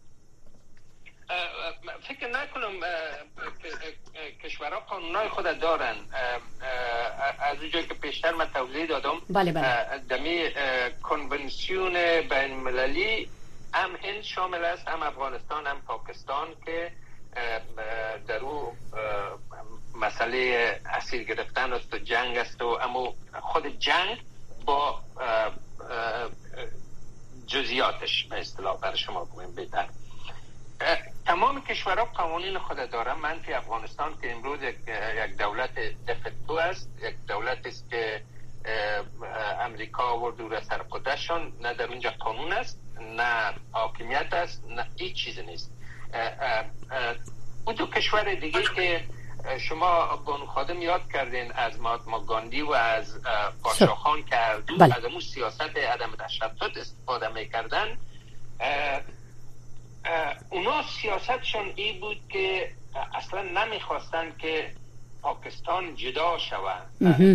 فکر نکنم. کشورها قانونای خود دارن. از اونجایی که پیشتر من توضیح دادم، بله. دمی کنونسیون بین المللی هم هند شامل است، هم افغانستان، هم پاکستان که در او مسئله اسیر گرفتن است و جنگ است و اما خود جنگ با جزئیاتش به اصطلاح برای شما بگویم بهتر. تمام کشورها قوانین خود دارن. منفی افغانستان که امروز یک دولت دفکتو است، یک دولت است که امریکا آورد دور از سر قدرتشان. نه در اونجا قانون است، نه حاکمیت است، نه هیچ چیز نیست. اون دو کشور دیگه که شما بانو خادم یاد کردین از مهاتما گاندی و از پاشا خان که از اون سیاست عدم تشدد استفاده میکردن، اونا سیاستشون این بود که اصلا نمیخواستند که پاکستان جدا شود.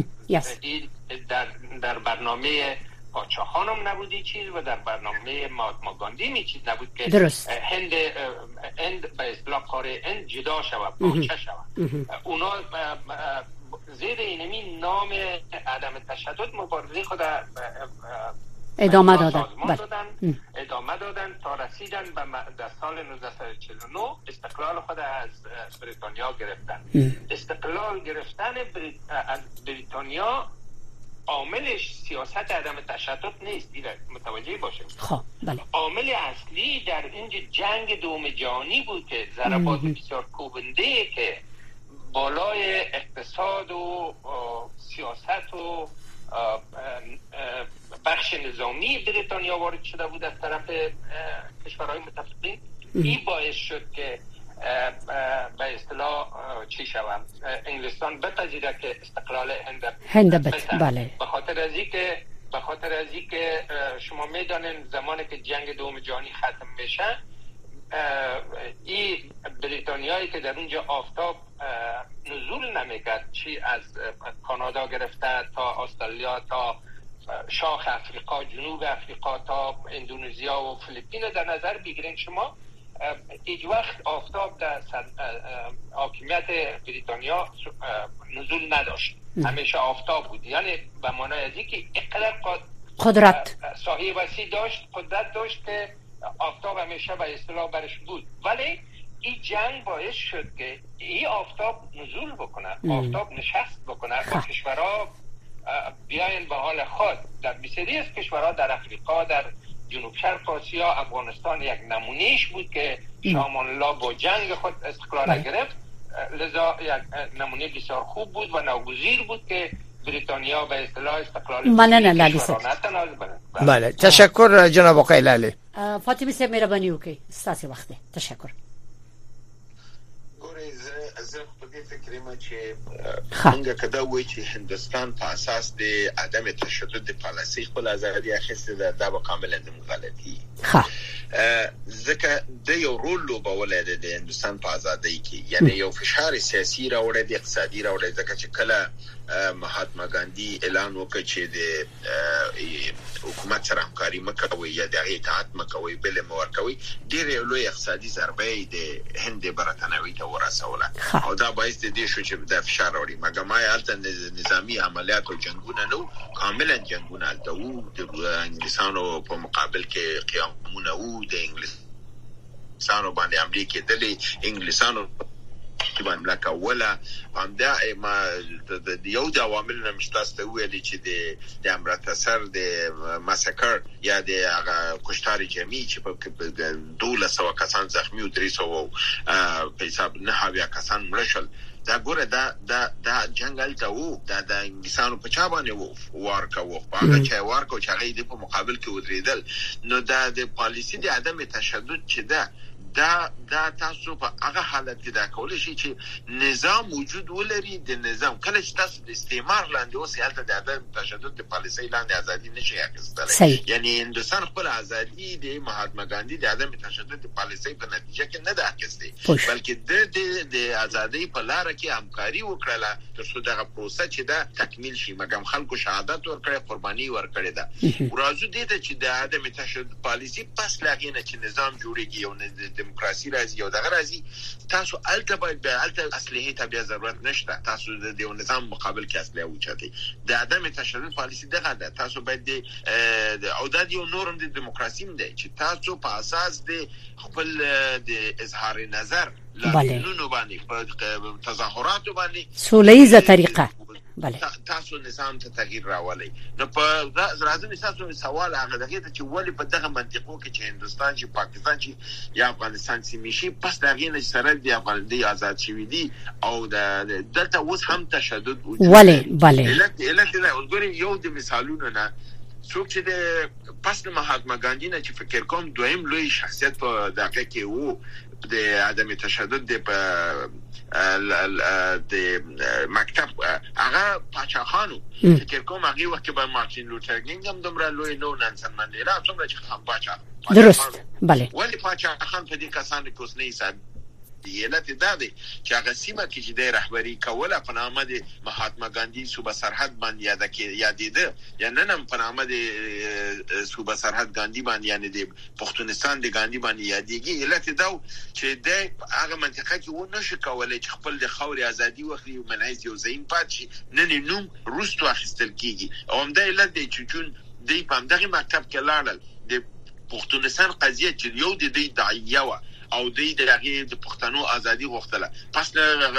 در برنامه پادشاهان هم نبودی چیز و در برنامه مهاتما گاندی می چیز نبود که درست. هند به اصطلاح قاره هند جدا شود، پاکشه شود. اونا زیر اینمی نام عدم تشدد مبارزه خود ادامه دادن تا رسیدن به در سال 1949 استقلال خود از بریتانیا گرفتن. استقلال گرفتن از بریتانیا عاملش سیاست عدم تشدد نیست، متوجه باشیم. خب بله. عامل اصلی در اینجا جنگ دوم جهانی بود که ضربات بسیار کوبنده که بالای اقتصاد و سیاست و بخش نظامی بریتانیا وارد شده بود از طرف کشورهای متفقین. این باعث شد که به اصطلاح چی شوند انگلستان بپذیره که استقلال هند بله. به خاطر از اینکه شما میدانین زمانی که جنگ دوم جهانی ختم میشه، این بریتانیایی که در اونجا آفتاب نزول نمیکرد، چی از کانادا گرفته تا استرالیا تا شاخ افریقا، جنوب افریقا تا اندونزیا و فیلیپین در نظر بگیرین شما، هیچ وقت آفتاب در حاکمیت بریتانیا نزول نداشت. همیشه آفتاب بود. یعنی به معنای از اینکه اینقدر قدرت ساحه وسیع داشت، قدرت داشت که آفتاب همیشه به اصطلاح برش بود. ولی این جنگ باعث شد که این آفتاب نزول بکنه، آفتاب نشست بکنه با کشورها بیاین به حال خود. در بسیاری از کشورها در افریقا، در جنوب شرق آسیا، افغانستان یک نمونهش بود که شاه امان الله با جنگ خود استقلال گرفت. لذا یک نمونه بسیار خوب بود و ناگزیر بود که بریتانیا به اصطلاح استقلال بله. تشکر جناب آقای لالی. فاطمه صاحب مهرباني وکړئ، ستاسو وخت دی. تشکر. زه په دې فکر یم چې څنګه کدا وایي چې هندستان په اساس د عدم تشدد د پالیسۍ خپل ازادي اخیسته ده، دا به کاملا د غلطي. ځکه د یو رول لوبولای د هندستان په ازادۍ کې، یعنی یو فشار سیاسي راوړی، د اقتصادي راوړی، ځکه چې کله مهاتما ګاندی اعلان وکړ چې د حکومت سره همکاري مکوي یا د اطاعت مکوي بل مورکوي، ډېر لوی اقتصادي ضربه د هند برتانوي ته ورسوله او دا باعث دي شو چې د فشار راوړي. مګر ما یالته نظامی عملیات او جنگونه نو، کاملا جنگونه الته وو، د انګلیسانو په مقابل کې قیامونه وو، د انګلیسانو باندې عملي کېدلې، انګلیسانو باندې ملکه ولا همدا ما د یو د عواملو مشتاسته ویلي چې د امرتسر د ماساکر یا د هغه کشتار جمعي چې په 1200 کسان زخمی او 300 په حساب نه هاویا کسان مړ شول. دا ګوره دا جنگل ته وو، دا د انګلیسانو په چا باندې وو وارکو هغه چې وارکو چې هغه د په مقابل کې ودرېدل. نو دا د پالیسي د عدم تشدد چې دا تاسو په هغه حالت کې دا کول شي چې نظام وجود ولري. د نظام کله چې تاسو د استعمار لاندې اوسئ، هلته د عدم تشدد د پالیسۍ لاندې ازادي نشي اخیستلی. یعنی هندوستان خپل ازادي د مهاتما ګاندی د عدم تشدد د پالیسۍ په نتیجه کې نه ده اخیستې، بلکې د ازادۍ په لار کې همکاري وکړه تر څو دغه پروسه چې دا تکمیل شي. مګر خلکو شهادت ورکړي، قرباني ورکړي ده. ورازو دې ته چې د عدم تشدد پالیسۍ پس لاغې نه چې نظام جوړیږي او دموکراسي راځي او دغه راځي، تاسو الته باید به الته اصلي ته بیا ضرورت نشته. تاسو د یو نظام مقابل کې اصلي اوچتي د عدم تشدد پالیسي دغه ده. تاسو باید او د یو نورم د دموکراسي دی چې تاسو په اساس د خپل د اظهار نظر لانونو باندې په تظاهراتو باندې سوله‌ایزه طریقه تاسو نظام ته تغییر راولي. نو په راځي تاسو سوال هغه دغه چې ولی په دغه منطقو کې چې هندستان چې پاکستان چې یا افغانستان چې میشي پس دغه نه سره د افغانستان آزاد شوی دي او دلته اوس هم تشدد وجود ولی بله الکه وګورئ یو د مثالونو نه څوک چې د پس مهاتما ګاندی نه چې فکر کوم دویم لوی شخصیت په دغه کې وو د عدم تشدد د مکتب هغه پاچاخانو فکر کوم هغه وخت به مارتین لوتر کینګ هم دومره لوی نو نانسن منډیلا څومره چې خان پاچا درست بله ولی پاچاخان په دې کسانو کې اوس نه حساب دی علت دا دی چې هغه سیمه کې چې د رهبری کوله په نامه د مهاتما ګاندی صوبه سرحد باندې یادېده یا نن په نامه د صوبه سرحد ګاندی باندې یعنی د پښتونستان د ګاندی باندې یادېږي علت دا چې د هغه منطقه کې و نشي کولای چې خپل د خاورې ازادي واخلي او منځ یو ځین پاتې نن نوم روستو اخیستل کیږي او هم دا علت دی چې چون د پامدغه مکتب کې لاړل د پښتونستان قضیه چې یو د دې دعیه او دغه د پښتنو ازادي غوښتله پس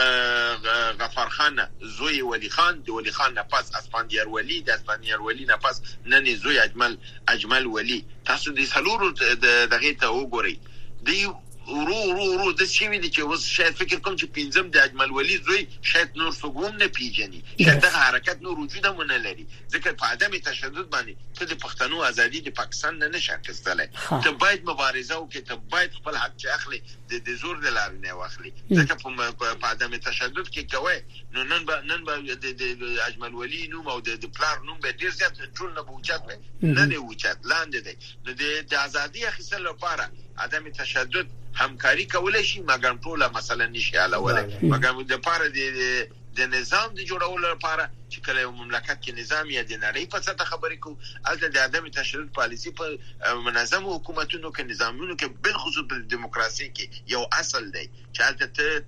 غفار خان زوی ولی خان د ولی خان نه پس اسفندیار ولی د اسفندیار ولی نه پس نن زوی اجمل ولی تاسو د سلورو دغه ته وګورئ دی ورو د شي دي چې اوس شاید فکر کوم چې پنځم د اجمل ولی زوی شاید نور څوګوم نه پیژني چې دغه حرکت نور وجود هم نه لري ځکه په عدم تشدد باندې ته د پښتنو ازادي د پاکستان نه نشه اخیستلای ته باید مبارزه وکړې ته باید خپل حق چې اخلي د زور د لارې نه واخلي ځکه په عدم تشدد کې کوي نو نن به د اجمل ولی نوم او د پلار نوم به ډیر زیات ټول نه بوچات نه وچات لاندې دی نو د ازادي اخیستل لپاره عدم تشدد همکاری کولای شي مګر ټول مثلا نشي علاوه مګر د پاره د نظام د جوړولو لپاره چې کله یو مملکت کې نظام یا د نړۍ په سطح خبرې کو الته د عدم تشدد پالیسی په منظم حکومتونو کې نظامونو کې بالخصوص په دیموکراسي کې یو اصل دی چې الته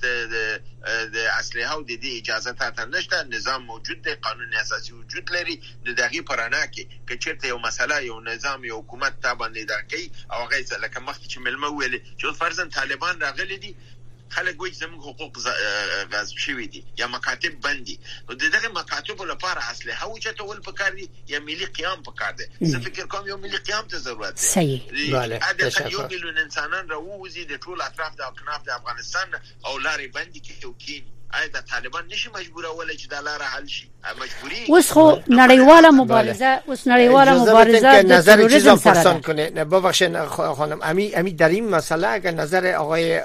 د اسلحه او د اجازه ته نشته نظام موجود دی قانون اساسي وجود لري د دغه پرانه کې چې چیرته یو مسله یو نظام یو حکومت ته باندې درکې او غیزه لکه مخکې چې ملمه ویلي چې فرضاً طالبان راغلي دي خلک وایي زموږ حقوق غصب شوي دي یا مکاتب بندي نو دغه مکاتب لپاره اسلحه وچتول پکار دي یا ملي قیام پکار دي زه فکر کوم یو ملي قیام ته ضرورت دی صحیح بله یو میلیون انسانان راووزي د ټول اطراف د اکناف د افغانستان او لارې بندي کې توکین آیا د طالبان نشي مجبوره ولې چې د لار حل شي مجبوری اوس خو نړیواله مبارزه د تروریسم سره کنه نه ببخشید خانم امی در این مسئله اگر نظر آقای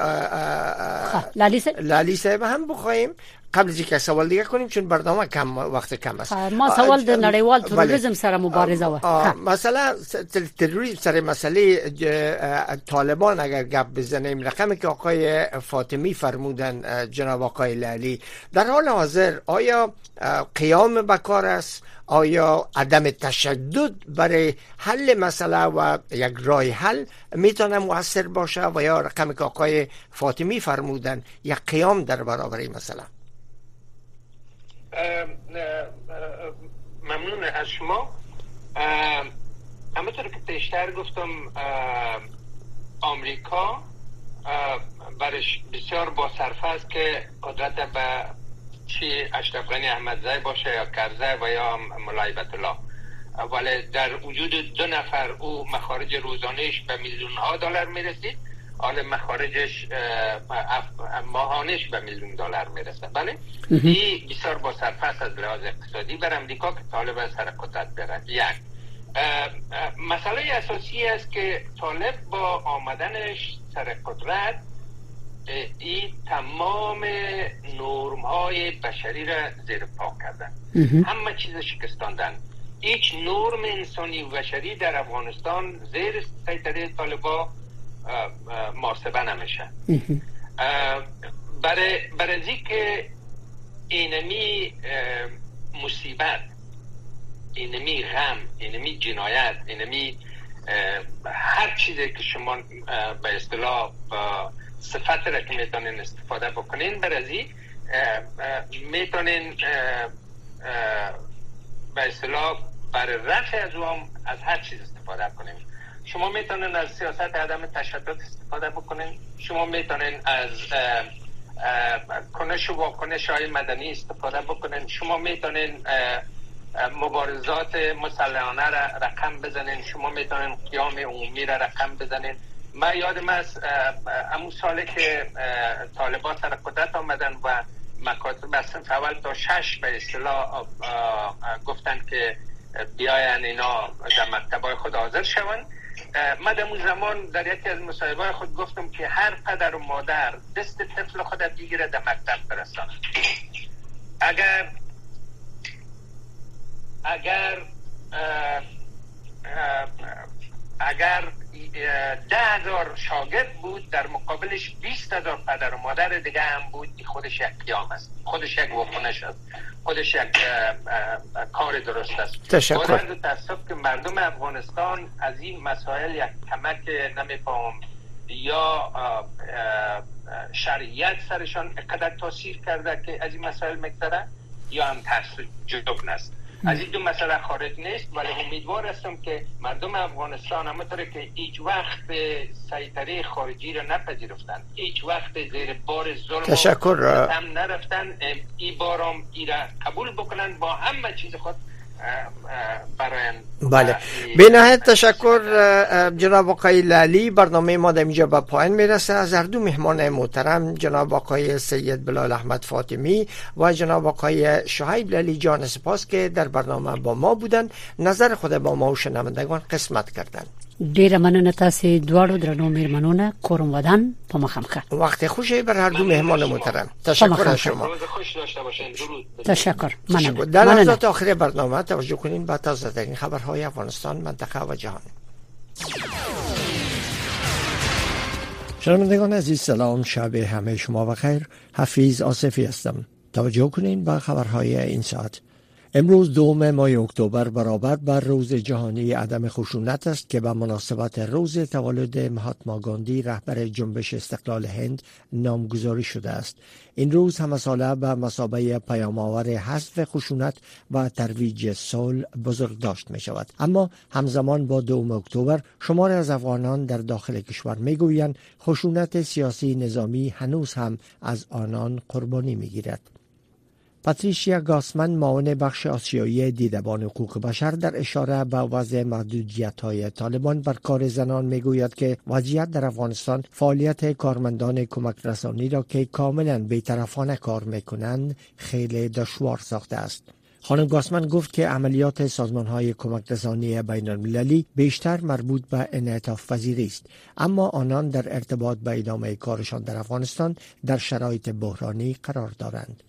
لالی صاحب هم بخوایم قبل از اینکه سوال دیگه کنیم چون برنامه وقت کم است ما سوال د نړیوال تروریسم سره مبارزه و مثلا تروریسم سره مسئله طالبان اگر گپ بزنیم رقمی که آقای فاطمی فرمودن جناب آقای لالی در حال حاضر آیا قیام بکار است آیا عدم تشدد برای حل مسئله و یک راه حل میتونه مؤثر باشه و یا رقمی که آقای فاطمی فرمودن یک قیام در برابر این مسئله؟ ممنون از شما. همونطور که پیشتر گفتم آمریکا برش بسیار با صرفه است که قدرت به چی اشرف غنی احمدزی باشه یا کرزی و یا مولای بیت الله، ولی در وجود دو نفر او مخارج روزانهش به میلیون ها دلار میرسید، حالا مخارجش ماهانش به میلیون دلار میرسه. بله این بسیار با صرفه است از لحاظ اقتصادی بر امریکا که طالب سر قدرت برد. یک مسئله اساسی است که طالب با آمدنش سر قدرت این تمام نرم های بشری را زیر پا کردن، همه چیز شکستاندن. هیچ نرم انسانی و بشری در افغانستان زیر سیطره طالبا محاسبه نمیشه. برای که اینمی مصیبت، اینمی غم، اینمی جنایت، اینمی هر چیزی که شما به اصطلاح صفت را که میتونین استفاده بکنین، برای میتونین به اصطلاح برای رفع از اون از هر چیز استفاده کنین. شما میتونین از سیاست عدم تشدد استفاده بکنین، شما میتونین از کنش و واکنش های مدنی استفاده بکنین، شما میتونین مبارزات مسلحانه را رقم بزنین، شما میتونین قیام عمومی را رقم بزنین. من یادم است همون سالی که طالبان سر قدرت آمدن و مکاتب از صنف اول تا 6 به اصطلاح گفتن که بیاین اینا در مکتبای خود حاضر شون، من در اون زمان در یکی از مصاحبه‌های خود گفتم که هر پدر و مادر دست طفل خود بگیره در مکتب برسانه. اگر 10,000 شاگرد بود، در مقابلش 20,000 پدر و مادر دیگه هم بود، خودش یک قیام است، خودش یک واکنش است، خودش یک کار درست است. تشکر. تاسف که مردم افغانستان از این مسائل یک کمک نمی‌فهم یا شرعیت سرشان اقدر تاثیر کرده که از این مسائل میگذره یا هم تعصب است. از این دو مسئله خارج نیست، ولی امیدوار هستم که مردم افغانستان همونطور که هیچ وقت سیطره خارجی را نپذیرفتن، هیچ وقت زیر بار ظلم هم نرفتن، این بارم ای را قبول بکنن با همه چیز خود براین. بله، به نهایت تشکر جناب آقای لالی. برنامه ما در اینجا به پایان میرسه. از هر دو مهمان محترم جناب آقای سید بلال احمد فاطمی و جناب آقای شعیب لالی جان سپاس که در برنامه با ما بودن، نظر خود با ما و شنوندگان قسمت کردن. ډیره مننه تاسو دواړو درنو میرمنونه، کورم ودان په مخامخه. وقت خوشی بر هر دو مهمان محترم. تشکر از شما. روز خوش داشته باشین. درود. تشکر. مننه. در لحظات آخر برنامه توجه کنین به تازه ترین خبرهای افغانستان، منطقه و جهان. شنوندگان عزیز سلام، شب همه شما بخیر. حفیظ آصفی هستم. توجه کنین به خبرهای این ساعت. امروز 2 ماه اکتبر برابر بر روز جهانی عدم خشونت است که به مناسبت روز تولد مهاتما گاندی رهبر جنبش استقلال هند نامگذاری شده است. این روز همساله به مثابه پیام‌آور حذف خشونت و ترویج صلح بزرگداشت می شود. اما همزمان با 2 اکتبر شماری از افغانان در داخل کشور می گویند خشونت سیاسی نظامی هنوز هم از آنان قربانی می گیرد. پاتریشیا گاسمن، معاون بخش آسیایی دیدبان حقوق بشر، در اشاره به وضع محدودیت‌های طالبان بر کار زنان میگوید که وضعیت در افغانستان فعالیت کارمندان کمک رسانی را که کاملا بی‌طرفانه کار می‌کنند خیلی دشوار ساخته است. خانم گاسمن گفت که عملیات سازمان‌های کمک رسانی بین‌المللی بیشتر مربوط به انعطاف پذیری است، اما آنان در ارتباط به ادامه کارشان در افغانستان در شرایط بحرانی قرار دارند.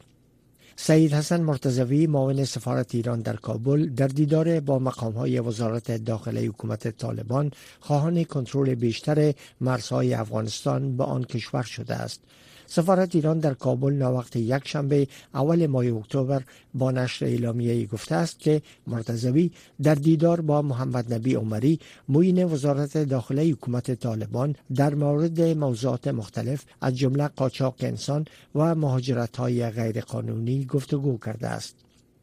سید حسن مرتضوی، معاون سفارت ایران در کابل، در دیدار با مقام‌های وزارت داخله حکومت طالبان خواهان کنترل بیشتر مرزهای افغانستان به آن کشور شده است. سفارت ایران در کابل ناوقت یک شنبه اول ماه اکتبر با نشر اعلامیه‌ای گفته است که مرتضوی در دیدار با محمد نبی عمری، معین وزارت داخله حکومت طالبان، در مورد موضوعات مختلف از جمله قاچاق انسان و مهاجرت‌های غیرقانونی گفتگو کرده است.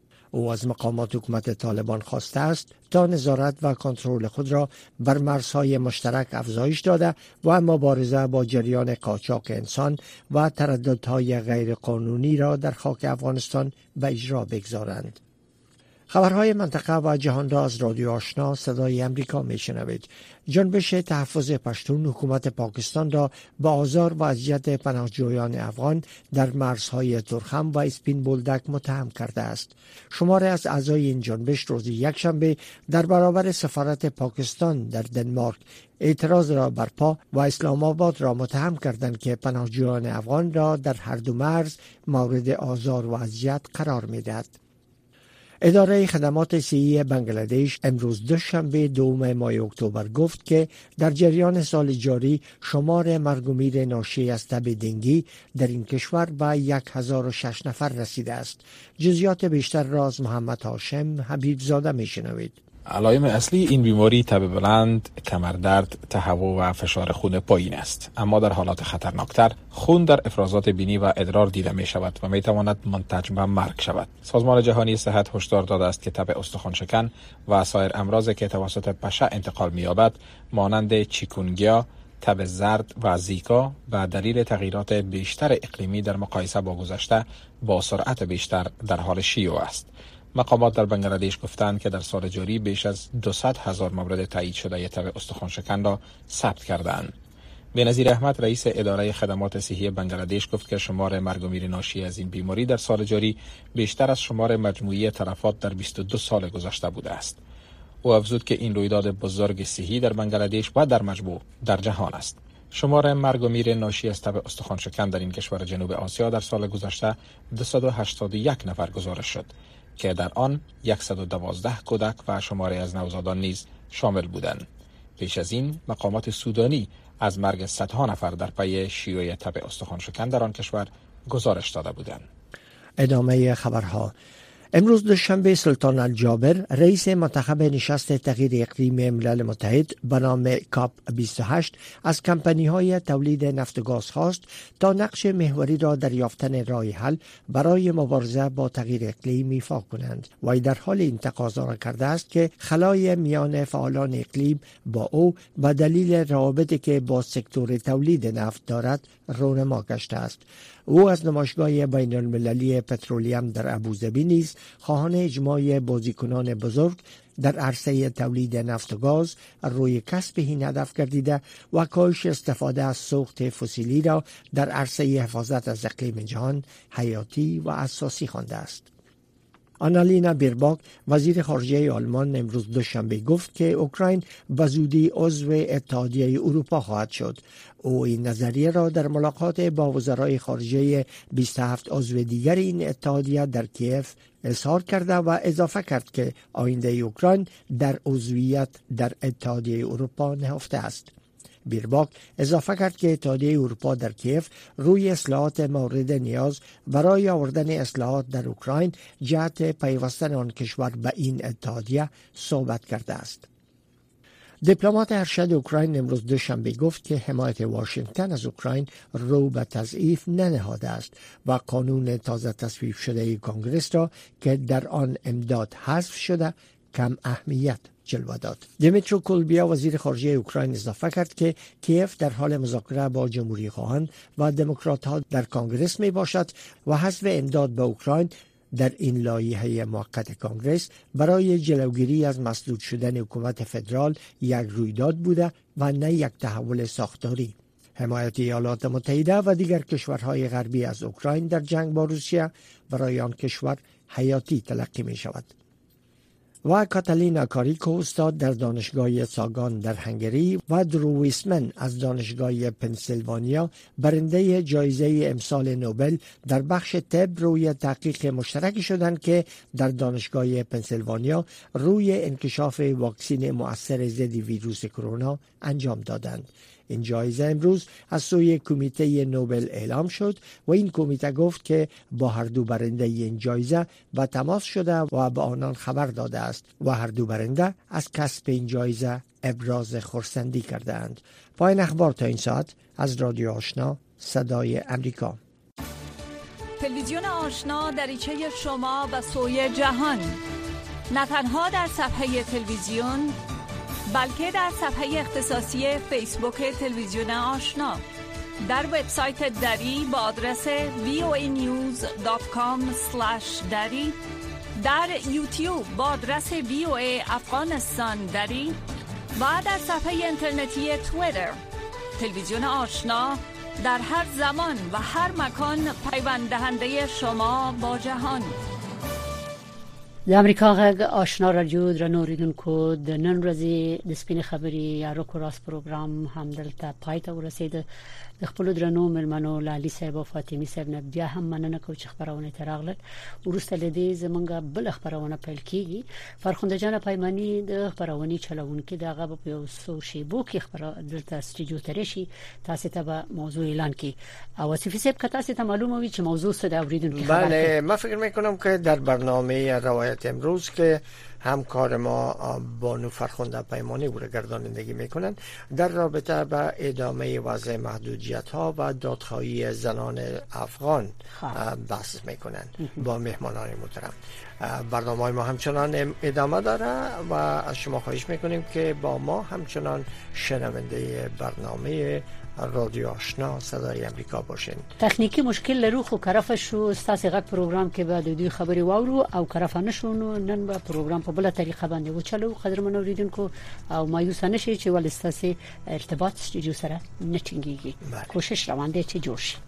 او از مقامات حکومت طالبان خواسته است تا نظارت و کنترل خود را بر مرزهای مشترک افزایش داده و مبارزه با جریان قاچاق انسان و ترددهای غیرقانونی را در خاک افغانستان به اجرا بگذارند. خبرهای منطقه و جهان را از رادیو آشنا صدای امریکا میشنوید. جنبش تحفظ پشتون حکومت پاکستان را به آزار و اذیت پناهجویان افغان در مرزهای ترخم و اسپین بولدک متهم کرده است. شماری از اعضای این جنبش روز یکشنبه در برابر سفارت پاکستان در دنمارک اعتراض را برپا و اسلام آباد را متهم کردند که پناهجویان افغان را در هر دو مرز مورد آزار و اذیت قرار می‌دهد. اداره خدمات صحی بنگلادش امروز دوشنبه 2 ماه اکتبر گفت که در جریان سال جاری شمار مرگ و میر ناشی از تب دنگی در این کشور به 1006 نفر رسیده است. جزئیات بیشتر را از محمد هاشم حبیب زاده میشنوید. علائم اصلی این بیماری تب بلند، کمردرد، تهوع و فشار خون پایین است، اما در حالات خطرناکتر خون در افرازات بینی و ادرار دیده می شود و می تواند منتج به مرگ شود. سازمان جهانی صحت هشدار داده است که تب استخوان شکن و سایر امراضی که توسط پشه انتقال می یابد مانند چیکونگیا، تب زرد و زیکا به دلیل تغییرات بیشتر اقلیمی در مقایسه با گذشته با سرعت بیشتر در حال شیوع است. مقامات در بنگلادش گفتند که در سال جاری بیش از 200,000 مورد تایید شده تب استخوان شکن را ثبت کردند. بنظیر احمد، رئیس اداره خدمات صحی بنگلادش، گفت که شمار مرگ و میر ناشی از این بیماری در سال جاری بیشتر از شمار مجموعی تلفات در 22 سال گذشته بوده است. او افزود که این رویداد بزرگ صحی در بنگلادش و در مجموع در جهان است. شمار مرگ و میر ناشی از تب استخوان شکن در این کشور جنوب آسیا در سال گذشته 281 نفر گزارش شد که در آن 112 کودک و شماری از نوزادان نیز شامل بودند. پیش از این مقامات سودانی از مرگ صدها نفر در پی شیوع تب استخوان شکن در آن کشور گزارش داده بودند. ادامه خبرها. امروز دوشنبه سلطان الجابر رئیس منتخب نشست تغییر اقلیم ملل متحد به نام کاپ 28 از کمپانی‌های تولید نفت و گاز خواست تا نقش محوری را در یافتن راه حل برای مبارزه با تغییر اقلیم ایفا کنند و در حال این تقاضا را کرده است که خلای میان فعالان اقلیم با او به دلیل روابطی که با سکتور تولید نفت دارد رونما گشته است. او از نمایشگاه بین المللی پترولیم در ابوظبی نیز خواهان اجماع بازیکنان بزرگ در عرصه تولید نفت و گاز روی کسب این هدف گردیده و کاهش استفاده از سوخت فسیلی را در عرصه حفاظت از اقلیم جهان حیاتی و اساسی خوانده است. آنالینا بیرباک وزیر خارجه آلمان امروز دوشنبه گفت که اوکراین به زودی عضو اتحادیه اروپا خواهد شد. او این نظریه را در ملاقات با وزرای خارجه 27 عضو دیگر این اتحادیه در کیف اظهار کرده و اضافه کرد که آینده اوکراین در عضویت در اتحادیه اروپا نهفته است. بیرباک اضافه کرد که اتحادیه اروپا در کیف روی اصلاحات مورد نیاز برای آوردن اصلاحات در اوکراین جهت پیوستن آن کشور به این اتحادیه صحبت کرده است. دیپلمات ارشد اوکراین امروز دوشنبه گفت که حمایت واشنگتن از اوکراین رو به تضعیف ننهاده است و قانون تازه تصویب شده کانگرس را که در آن امداد حذف شده کم اهمیت جلوه داد. دیمیترو کولبیا وزیر خارجه اوکراین اضافه کرد که کیف در حال مذاکره با جمهوری خواهان و دموکرات ها در کانگرس می باشد و حذف امداد به اوکراین در این لایحه موقت کانگرس برای جلوگیری از مسدود شدن حکومت فدرال یک رویداد بوده و نه یک تحول ساختاری. حمایت ایالات متحده و دیگر کشورهای غربی از اوکراین در جنگ با روسیه برای آن کشور حیاتی تلقی می شود. و کاتالینا کاریکو استاد در دانشگاه ساگان در هنگری و درو ویسمن از دانشگاه پنسیلوانیا برنده جایزه امسال نوبل در بخش طب روی تحقیق مشترکی شدند که در دانشگاه پنسیلوانیا روی انکشاف واکسن مؤثر ضد ویروس کرونا انجام دادند. این جایزه امروز از سوی کمیته نوبل اعلام شد و این کمیته گفت که با هر دو برنده این جایزه به تماس شده و به آنان خبر داده است و هر دو برنده از کسب این جایزه ابراز خرسندی کردند. پایان اخبار تا این ساعت از رادیو آشنا صدای امریکا. تلویزیون آشنا دریچه شما به سوی جهان، نه تنها در صفحه تلویزیون بلکه در صفحه اختصاصی فیسبوک تلویزیون آشنا، در وبسایت دری با آدرس voanews.com/dari، در یوتیوب با آدرس VOA افغانستان دری و در صفحه اینترنتی توییتر. تلویزیون آشنا در هر زمان و هر مکان پیوند دهنده شما با جهان. د امریکا غږ آشنا رادیو درنو اوریدونکو د نن ورځې د سپین خبري یا روکو راس پروګرام همدلته پای ته ورسید. د خپل درنو ملمنو لالي صاحب او فاطمه صاحب نه بیا هم مننه کوم چې خبرونه تراغله ورسته لدی زمونږ بل خبرونه پیل کیږي. فرخنده جان پایمانی د خبرونه چلوونکي دغه په یو شیبو کې خبر دلته استودیو ترشي تاسو ته به موضوع اعلان کی او وصفی صاحب که تاسو ته معلومه وي چې موضوع څه د اوریدونکو خبر. بله، ما فکر میکنم که در برنامه روایت امروز که همکار ما بانو فرخنده پیمانی او را گردانندگی میکنن در رابطه با ادامه وضع محدودیت ها و دادخواهی زنان افغان بحث میکنن با مهمانان محترم. برنامه های ما همچنان ادامه داره و از شما خواهش میکنیم که با ما همچنان شنونده برنامه رادیو آشنا صدای امریکا باشین. تکنیکی مشکل لرو خو کرفه شو ستاسو غږ پروګرام کې به د دوی خبري واورو او کرفه نشو نن به پروګرام په بل طریقه باندې وچلو. قدرمن اوریدونکو او مایوس نشئ چې ول ستاسو ارتباط استودیو سره نه ټینګيږي. کوشش روان دي چې جوړ شي.